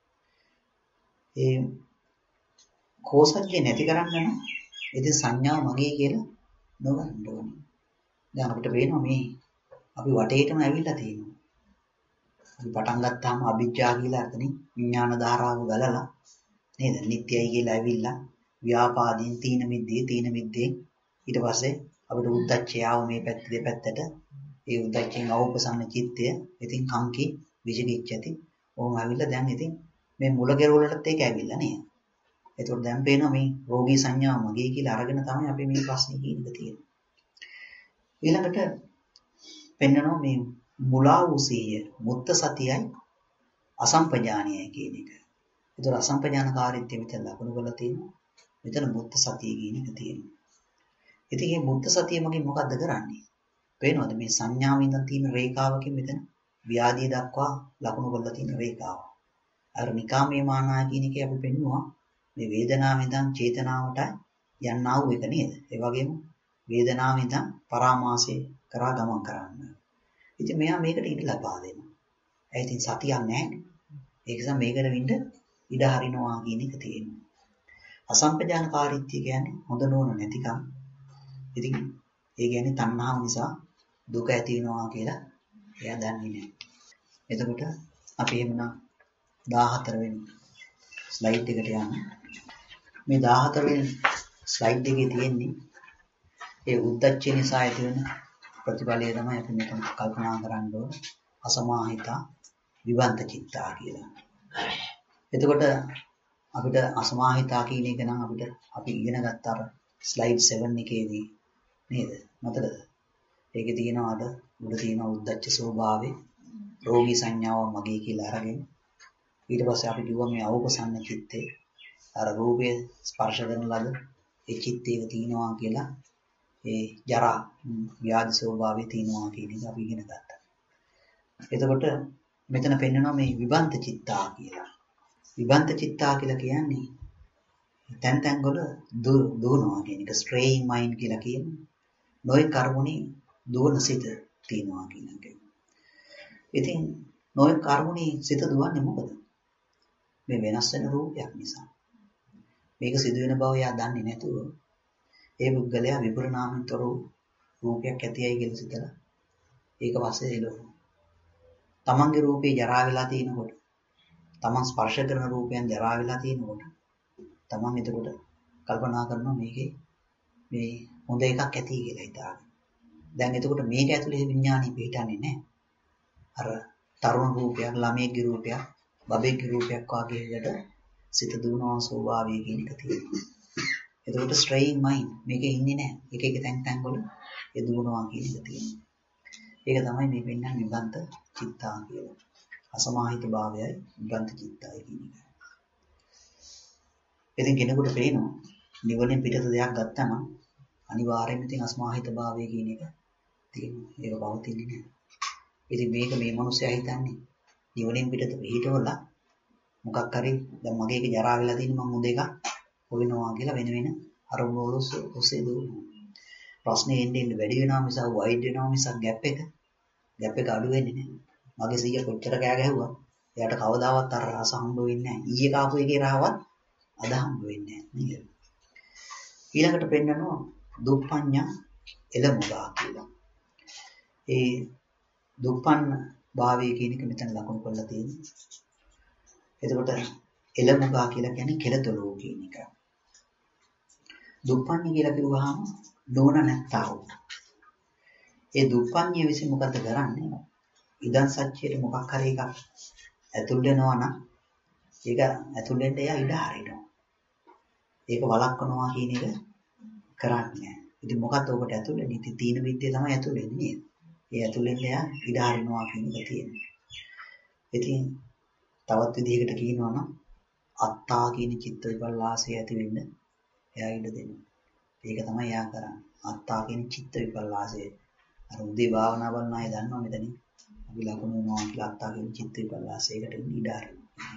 ඒ කෝසජ්ජිය නැති කරන්න නම් ඉතින් සංඥාව මගේ කියලා නොගන්න ඕනේ. දැන් අපිට පේනවා මේ අපි වටේටම ඇවිල්ලා තියෙනවා. අපි පටන් ගත්තාම අවිජ්ජා කියලා අතනින් විඥාන ධාරාව ගලලා නේද? නිට්ටයයි කියලා ඇවිල්ලා ව්‍යාපාදීන් තීන මිද්දේ තීන මිද්දේ ඊට පස්සේ අපිට උද්දච්චය ආව මේ පැත්ත දෙපැත්තට. ඒ උද්දච්චයෙන් අවපසන්න චිත්තය ඉතින් කංකි විචිකිච්ඡති. ඕම ඇවිල්ලා දැන් ඉතින් මේ මුල කෙරවලටත් ඒක ඇවිල්ලා නේද? ඒතකොට දැන් පේනවා මේ රෝගී සංඥාව මගේ කියලා අරගෙන තමයි අපි මේ ප්‍රශ්නේ කියන එක තියෙන්නේ. ඊළඟට පෙන්නනවා මේ මුලා වූ සිහිය මුත්ත සතියයි අසම්පජානියයි කියන එක. ඒතර අසම්පජානකාරීත්වය මෙතන ලකුණු කරලා තියෙනවා. මෙතන මුත්ත සතිය කියන එක තියෙනවා. ඉතින් මේ මුත්ත සතිය මගෙන් මොකද්ද කරන්නේ? පේනවද මේ සංඥාවෙන් ඉඳන් තියෙන රේඛාවකින් මෙතන ව්‍යාධිය දක්වා ලකුණු කරලා තියෙන රේඛාව. අර නිකාමයේ මානා කියන එකේ අපි පෙන්නුවා මේ වේදනාවෙන් ඉඳන් චේතනාවට යන්නා වූ එක නේද? ඒ වගේම වේදනාවෙන් ඉඳන් පරාමාසය කරා ගමන් කරන්න. ඉතින් මෙයා මේකට ඉඩ ලබා දෙනවා. ඒ ඉතින් සතියක් නැහැ. ඒක නිසා මේකට වින්ද ඉඩ හරිනවා කියන එක තියෙනවා. අසම්පජානකාරීත්වය කියන්නේ හොඳ නෝන නැතිකම්. ඉතින් ඒ කියන්නේ තණ්හාව නිසා දුක ඇති වෙනවා කියලා එයා දන්නේ නැහැ. එතකොට අපි එමුනම් දාහතර වෙනි ස්ලයිඩ් එකට යන්න. මේ දාහතර වෙනි ස්ලයිඩ් එකේ තියෙන්නේ ඒ උද්දච්චය නිසා ඇති වෙන ප්‍රතිඵලය තමයි අපි මෙතන කල්පනා කරන්න ඕන අසමාහිත විවන්ත චිත්තා කියලා. එතකොට අපිට අසමාහිතා කියන එක නම් අපිට අපි ඉගෙන ගත්ත අර ස්ලයිඩ් සෙවන් එකේදී නේද? මතකද? ඒකේ තියෙනවා අර උඩ තියෙන උද්දච්ච ස්වභාවය රෝගී සංඥාව මගේ කියලා අරගෙන ඊට පස්සේ අපි කිව්වා මේ අවපසන්න චිත්තේ අර රූපේ ස්පර්ශ කරන ලද ඒ චිත්තේක තියෙනවා කියලා ඒ ජරා ව්‍යාධි ස්වභාවය තියෙනවා කියන එක අපි ඉගෙන ගත්තා. එතකොට මෙතන පෙන්නනවා මේ විභන්ත චිත්තා කියලා. විභන්ත චිත්තා කියලා කියන්නේ තැන් තැන් වල දුවනවා කියන එක ස්ට්‍රේයින් මයින්ඩ් කියලා කියන්නේ. නොයි කර්මුණේ දුවන සිත තියෙනවා කියන එක. ඉතින් නොයි කර්මුණේ සිත දුවන්නේ මොකද? මේ වෙනස් වෙන රූපයක් නිසා. මේක සිදුවෙන බව එයා දන්නේ නැතුව ඒ පුද්ගලයා විපරිණාමිතර රූපයක් ඇතියයි කියලා සිතලා ඒක පස්සේ එළවෙනවා. තමන්ගේ රූපේ ජරා වෙලා තිනකොට තමන් ස්පර්ශ කරන රූපයන් ජරා වෙලා තිනකොට තමන් එතකොට කල්පනා කරනවා මේකේ මේ හොඳ එකක් ඇති කියලා හිතාගෙන. දැන් එතකොට මේක ඇතුලේ විඥානෙ පිටන්නේ නැහැ. අර තරුණ රූපයක්, ළමයෙක්ගේ රූපයක්, බබෙක්ගේ රූපයක් වගේකට සිත දුවනවා ස්වභාවය කියන එක තියෙනවා. එතකොට ස්ට්‍රේයින් මයින්ඩ් මේකේ ඉන්නේ නැහැ. එක එක තැන් තැන් වල ඒ දුවනවා කියන එක තියෙනවා. ඒක තමයි මේ වෙන්නේ නිබන්ත චිත්තා කියලා. අසමාහිත භාවයයි නිබන්ත චිත්තයි කියන එක. ඉතින් කෙනෙකුට පේනවා නිවනේ පිටත දෙයක් ගත්තා නම් අනිවාර්යයෙන්ම ඉතින් අසමාහිත භාවය කියන එක තියෙනවා. ඒක පවතින්නේ නැහැ. ඉතින් මේක මේ මිනිස්සයා හිතන්නේ නිවනෙන් පිටත පිටවලා මොකක් හරි දැන් මගේ එක ජරා වෙලා තියෙන මම හොඳ එකක් හොයනවා කියලා වෙන වෙන අරමුණු වල ඔස්සේ දුවනවා. ප්‍රශ්නේ එන්නේ එන්නේ වැඩි වෙනවා මිසක් වයිඩ් වෙනවා මිසක් ગેප් එක ગેප් එක අඩු වෙන්නේ නැහැ. මගේ සීයා කොච්චර කෑ ගැහුවා එයාට කවදාවත් අර රස හම්බ වෙන්නේ නැහැ. ඊයේ කාපු එකේ රාවත් අද හම්බ වෙන්නේ නැහැ නේද? ඊළඟට පෙන්නනවා දුප්පඤ්ඤා එළමුගා කියලා. ඒ දුප්පන්න භාවය කියන එක මෙතන ලකුණු කරලා තියෙනවා. එතකොට එළමුගා කියලා කියන්නේ කෙලතොලෝ කියන එක. දුප්පඤ්ඤ කියලා කිව්වහම නෝන නැත්තා වූ. ඒ දුප්පඤ්ඤය විසින් මොකද කරන්නේ? ඉදන් සත්‍යයට මොකක් හරි එකක් ඇතුල් වෙනවා නම් ඒක ඇතුල් වෙන්න එයා ඉඩ හරිනවා. ඒක වළක්වනවා කියන එක කරන්නේ. ඉතින් මොකක්ද ඔකට ඇතුල් වෙන්නේ? ඉතින් තීන විද්‍ය තමයි ඇතුල් වෙන්නේ නේද? ඒ ඇතුල් වෙන්න එයා ඉඩ හරිනවා කියන එක තියෙනවා. ඉතින් තවත් විදිහකට කියනවා නම් අත්තා කියන චිත්ත විපල්ලාසය ඇති වෙන්න එයා ඉඩ දෙනවා. ඒක තමයි එයා කරන්නේ. අත්තා කියන චිත්ත විපල්ලාසය. අර උදේ භාවනා කරන අය දන්නවා මෙතන. අපි ලකුණු වෙනවා කියලා අත්තා කියන චිත්ත විපල්ලාසයකට ඉඩ හරිනවා.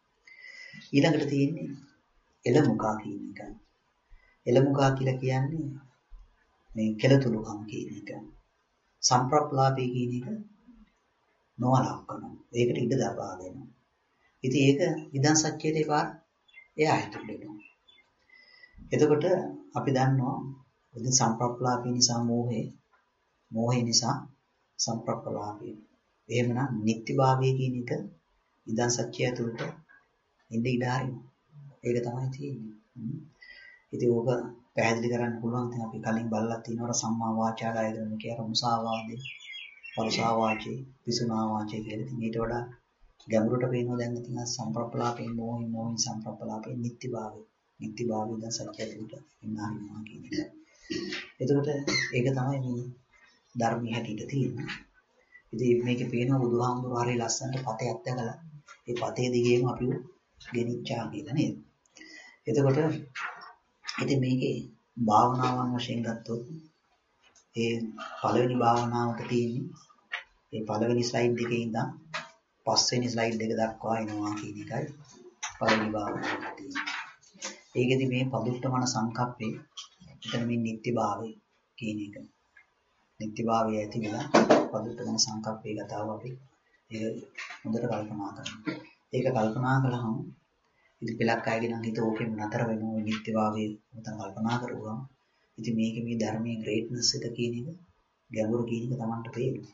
ඊළඟට තියෙන්නේ එළමුකා කියන එක. එළමුකා කියලා කියන්නේ මේ කෙලතුළුකම් කියන එක. සම්ප්‍රප්ලාපේ කියන එක නොවලක්වනවා. ඒකට ඉඩ දබා දෙනවා. ඉතින් ඒක ඉදන් සත්‍යයට ඒපාර එයා හිතුව දෙනවා. එතකොට අපි දන්නවා ඉතින් සම්ප්‍රප්ලාපේ නිසා මෝහේ මෝහේ නිසා සම්ප්‍රප්ලාපේ. එහෙමනම් නිත්‍යභාවය කියන එක ඉදන් සත්‍යය තුළට ඉඳ ඉඩ හරිනවා. ඒක තමයි තියෙන්නේ. ඉතින් ඕක පැහැදිලි කරන්න පුළුවන්. ඉතින් අපි කලින් බලලා තියෙනවා සම්මා වාචා ආයතන කියන මුසාවාදේ, පරසා වාචේ, පිසුනා වාචේ කියලා. ඉතින් ඊට වඩා ගැඹුරට පේනවා දැන් ඉතින් සම්ප්‍රප්ලාපේ මොහි මොහි සම්ප්‍රප්ලාපේ නිත්‍යභාවය. නිත්‍යභාවය දැන් සත්‍යයට ඉන්න හරිනවා කියන එක. එතකොට ඒක තමයි මේ ධර්මයේ හැටියට තියෙන්නේ. ඉතින් මේකේ පේනවා බුදුහාමුදුරුවෝ හරිය ලස්සනට පතයක් දැකලා ඒ පතේ දිගේම අපිව ගෙනිච්චා කියලා නේද? එතකොට ඉතින් මේකේ භාවනාවන් වශයෙන් ගත්තොත් ඒ පළවෙනි භාවනාවට තියෙන්නේ ඒ පළවෙනි ස්ලයිඩ් එකේ ඉඳන් පස්වෙනි ස්ලයිඩ් එක දක්වා එනවා කියන එකයි පළවෙනි භාවනාවට තියෙන්නේ. ඒකෙදි මේ පදුට්ඨමන සංකප්පේ එතන මේ නිත්‍යභාවය කියන එක. නිත්‍යභාවය ඇති වෙලා පදුට්ටමන සංකප්පේ කතාව අපි ඒක හොඳට කල්පනා කරනවා. ඒක කල්පනා කළාම ඉතින් පෙලක් අයගෙන නම් හිත ඕකෙම නතර වෙනවා නිත්‍යභාවයේ උතන කල්පනා කරුවා. ඉතින් මේකේ මේ ධර්මයේ ග්‍රේට්නස් එක කියන එක ගැඹුරු කියන එක Tamanට පේනවා.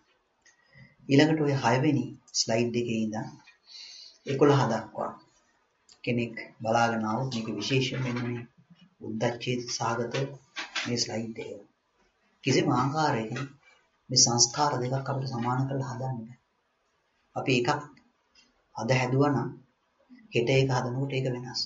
ඊළඟට ඔය හය වෙනි ස්ලයිඩ් එකේ ඉඳන් එකොළහ දක්වා කෙනෙක් බලාගෙන ආවොත් මේක විශේෂයෙන් වෙන්නේ උද්දච්චේ සාගත මේ ස්ලයිඩ් එක. කිසිම ආකාරයකින් මේ සංස්කාර දෙකක් අපිට සමාන කරලා හදන්න බෑ. අපි එකක් අද හැදුවා නම් හෙට ඒක හදනකොට ඒක වෙනස්.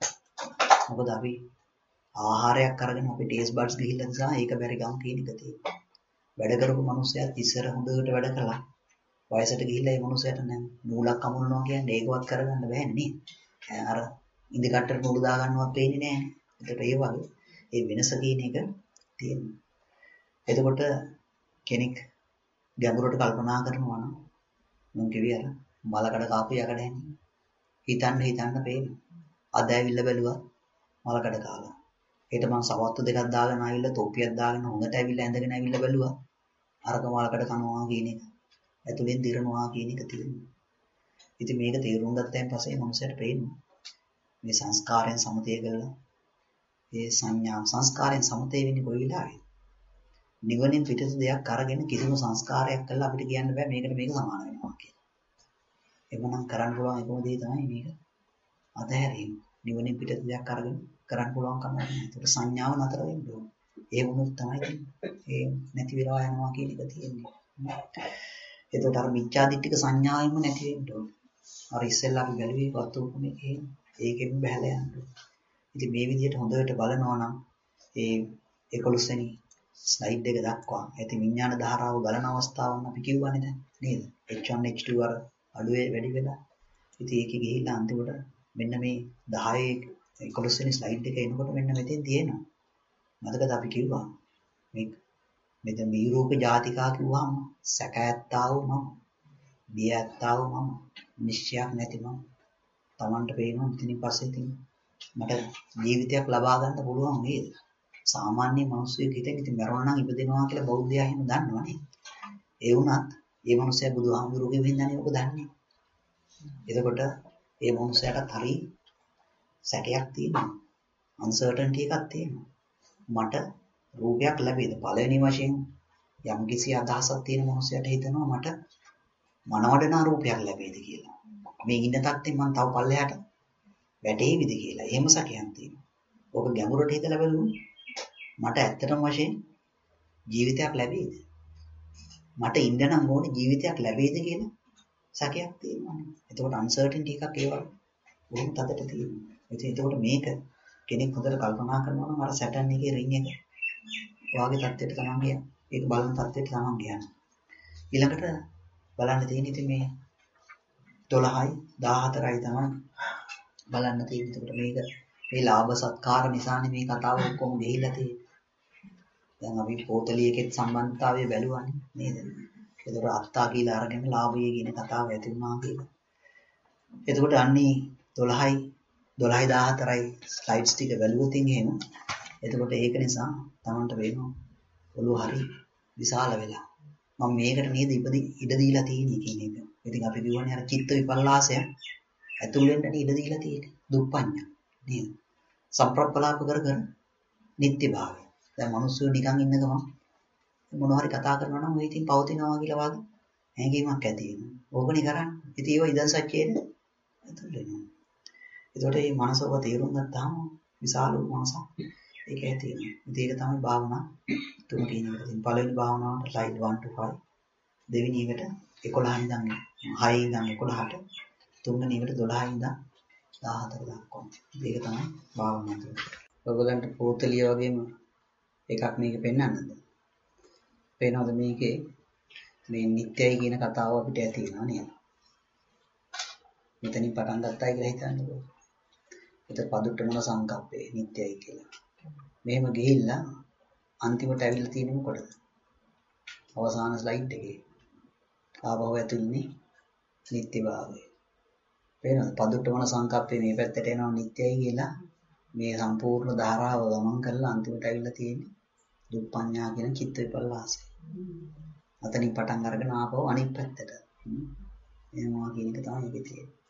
මොකද අපි ආහාරයක් අරගෙන අපි ටේස්ට් බඩ්ස් ගිහිල්ලා නිසා ඒක බැරි ගම් කියන එක තියෙනවා. වැඩ කරපු මිනිස්සයාත් ඉස්සර හොඳට වැඩ කළා. වයසට ගිහිල්ලා මේ මිනිස්සයාට නම් නූලක් අමුණනවා කියන්නේ ඒකවත් කරගන්න බෑනේ නේද? අර ඉඳි කට්ටට නූල් දා ගන්නවත් වෙන්නේ නෑනේ. ඒකට ඒ වගේ ඒ වෙනස කියන එක තියෙනවා. එතකොට කෙනෙක් ගැඹුරට කල්පනා කරනවා නම් මම කිව්වේ අර මලකඩ කාපු යකඩ හැන්නේ. හිතන්න හිතන්න පේනවා. අද ඇවිල්ලා බැලුවා මලකඩ කාලා. හෙට මං සවත්තු දෙකක් දාගෙන ආවිල්ලා තොප්පියක් දාගෙන හොඳට ඇවිල්ලා ඇඳගෙන ඇවිල්ලා බැලුවා. අරක මලකඩ කනවා කියන එක. ඇතුලෙන් දිරනවා කියන එක තියෙනවා. ඉතින් මේක තේරුම් ගත්තයින් පස්සේ මනුස්සයට පේනවා. මේ සංස්කාරයෙන් සමතය කරලා මේ සංඥා සංස්කාරයෙන් සමතය වෙන්නේ කොයි වෙලාවෙද? නිවනින් පිටත දෙයක් අරගෙන කිසිම සංස්කාරයක් කළා අපිට කියන්න බෑ මේකට මේක සමාන වෙනවා කියලා. එවනම් කරන්න පුළුවන් එකම දේ තමයි මේක අතහැරීම. නිවනින් පිටත දෙයක් අරගෙන කරන්න පුළුවන් කම නැහැ. ඒකට සංඥාව නතර වෙන්න ඕන. ඒ වුණොත් තමයි ඒ නැති වෙලා යනවා කියන එක තියෙන්නේ. ඒකට අර මිච්ඡාදිට්ඨික සංඥාවෙම නැති වෙන්න ඕන. අර ඉස්සෙල්ලා අපි බැලුවේ වස්තුකමේ ඒකෙම බහැලා යන්න ඕන. ඉතින් මේ විදිහට හොඳට බලනවා නම් ඒ එකොළොස් වෙනි ස්ලයිඩ් එක දක්වා ඇති විඥාන ධාරාව ගලන අවස්ථාවන් අපි කියවන්නේ දැන් නේද? H one H two අර අඩුවේ වැඩි වෙලා. ඉතින් ඒකේ ගිහිල්ලා අන්තිමට මෙන්න මේ දහය එකොළොස් වෙනි ස්ලයිඩ් එක එනකොට මෙන්න මෙතෙන් තියෙනවා. මතකද අපි කිව්වා මේ මෙතන මේ රූප ජාතිකා කිව්වම සැක ඇත්තා වූ මම, බිය ඇත්තා වූ මම, නිශ්චයක් නැති මම. Tamanට පේනවා ඉතින් පස්සේ ඉතින් මට ජීවිතයක් ලබා ගන්න පුළුවන් නේද? සාමාන්‍ය මිනිස්සුෙක් හිතෙන් ඉතින් මරණ නම් ඉපදෙනවා කියලා බෞද්ධයා එහෙම දන්නවනේ. ඒ වුණත් මේ මිනිස්සයා බුදුහාමුදුරුවෝ වෙන්නනේ ඔබ දන්නේ. එතකොට මේ මිනිස්සයාට හරි සැකයක් තියෙනවා. අන්සර්ටන්ටි එකක් තියෙනවා. මට රූපයක් ලැබෙයිද? පළවෙනි වශයෙන් යම් කිසි අදහසක් තියෙන මිනිස්සයාට හිතනවා මට මනවඩනා රූපයක් ලැබෙයිද කියලා. මේ ඉන්න තත්ත්වෙන් මම තව පල්ලෙහාට වැටෙයිවිද කියලා. එහෙම සැකයක් තියෙනවා. ඔබ ගැඹුරට හිතලා බලමු. මට ඇත්තටම වශයෙන් ජීවිතයක් ලැබෙයිද? මට ඉන්න නම් ඕනේ ජීවිතයක් ලැබෙයිද කියලා සැකයක් තියෙනවානේ. එතකොට අන්සර්ටන්ටි එකක් ඒවා බොහොම තදට තියෙනවා. ඉතින් එතකොට මේක කෙනෙක් හොඳට කල්පනා කරනවා නම් අර සැටර්න් එකේ රින් එක වාගේ තත්ත්වයට තමන් ගියා. ඒක බලන තත්ත්වයට තමන් ගියා. ඊළඟට බලන්න තියෙන ඉතින් මේ දොළහයි දාහතරයි තමයි බලන්න තියෙන්නේ. එතකොට මේක මේ ලාභ සත්කාර නිසානේ මේ කතාව ඔක්කොම ගෙහිලා තියෙන්නේ. දැන් අපි පොතලියකෙත් සම්බන්ධතාවය බැලුවානේ නේද? ඒතර අත්තා කියලා අරගෙන ලාභය කියන කතාව ඇති වුණා කියලා. එතකොට අන්නේ දොළහයි දොළහයි දාහතරයි ස්ලයිඩ්ස් ටික බැලුවොත් එහෙම එතකොට ඒක නිසා Tamanට වෙනවා ඔළුව හරි විශාල වෙලා. මම මේකට නේද ඉපදි ඉඩ දීලා තියෙන්නේ කියන එක. ඉතින් අපි කියවනේ අර චිත්ත විපල්ලාසය ඇතුල් වෙන්න ඉඩ දීලා තියෙන්නේ. දුප්පඤ්ඤා නේද? සම්ප්‍රප්පලාප කර කර නිත්‍යභාවය. දැන් මිනිස්සු නිකන් ඉන්න ගමන් මොනවා හරි කතා කරනවා නම් ඔය ඉතින් පවතිනවා කියලා වගේ හැඟීමක් ඇති වෙනවා. ඕකනේ කරන්නේ. ඉතින් ඒව ඉදන් සත්‍යයේද ඇතුල් වෙනවා. ඒතකොට මේ මනසව තේරුම් ගත්තාම විශාල මනසක් ඒක ඇති වෙනවා. ඉතින් ඒක තමයි භාවනා තුන කියන එක. ඉතින් පළවෙනි භාවනාවට ස්ලයිඩ් one to five. දෙවෙනි එකට එකොළහ ඉඳන් හය ඉඳන් එකොළහට. තුන්වෙනි එකට දොළහ ඉඳන් දාහතර දක්වා. ඒක තමයි භාවනා තුන. ඔයගලන්ට පොතලිය වගේම එකක් මේක පෙන්වන්නද? පේනවද මේකේ මේ නිත්‍යයි කියන කතාව අපිට ඇති වෙනවා නේද? මෙතනින් පටන් ගත්තා කියලා හිතන්නකෝ. ඒතර පදුට්ටමන සංකප්පේ නිත්‍යයි කියලා. මෙහෙම ගිහිල්ලා අන්තිමට ඇවිල්ලා තියෙන්නේ මොකටද? අවසාන ස්ලයිඩ් එකේ. ආපහු ඇතුල්නේ නිත්‍යභාවය. පේනවද? පදුට්ටමන සංකප්පේ මේ පැත්තට එනවා නිත්‍යයි කියලා. මේ සම්පූර්ණ ධාරාව ගමන් කරලා අන්තිමට ඇවිල්ලා තියෙන්නේ දුප්පඤ්ඤා කියන චිත්ත විපල්ලාසය. අතනින් පටන් අරගෙන ආපහු අනිත් පැත්තට. එනවා කියන එක තමයි ඒකේ තියෙන්නේ.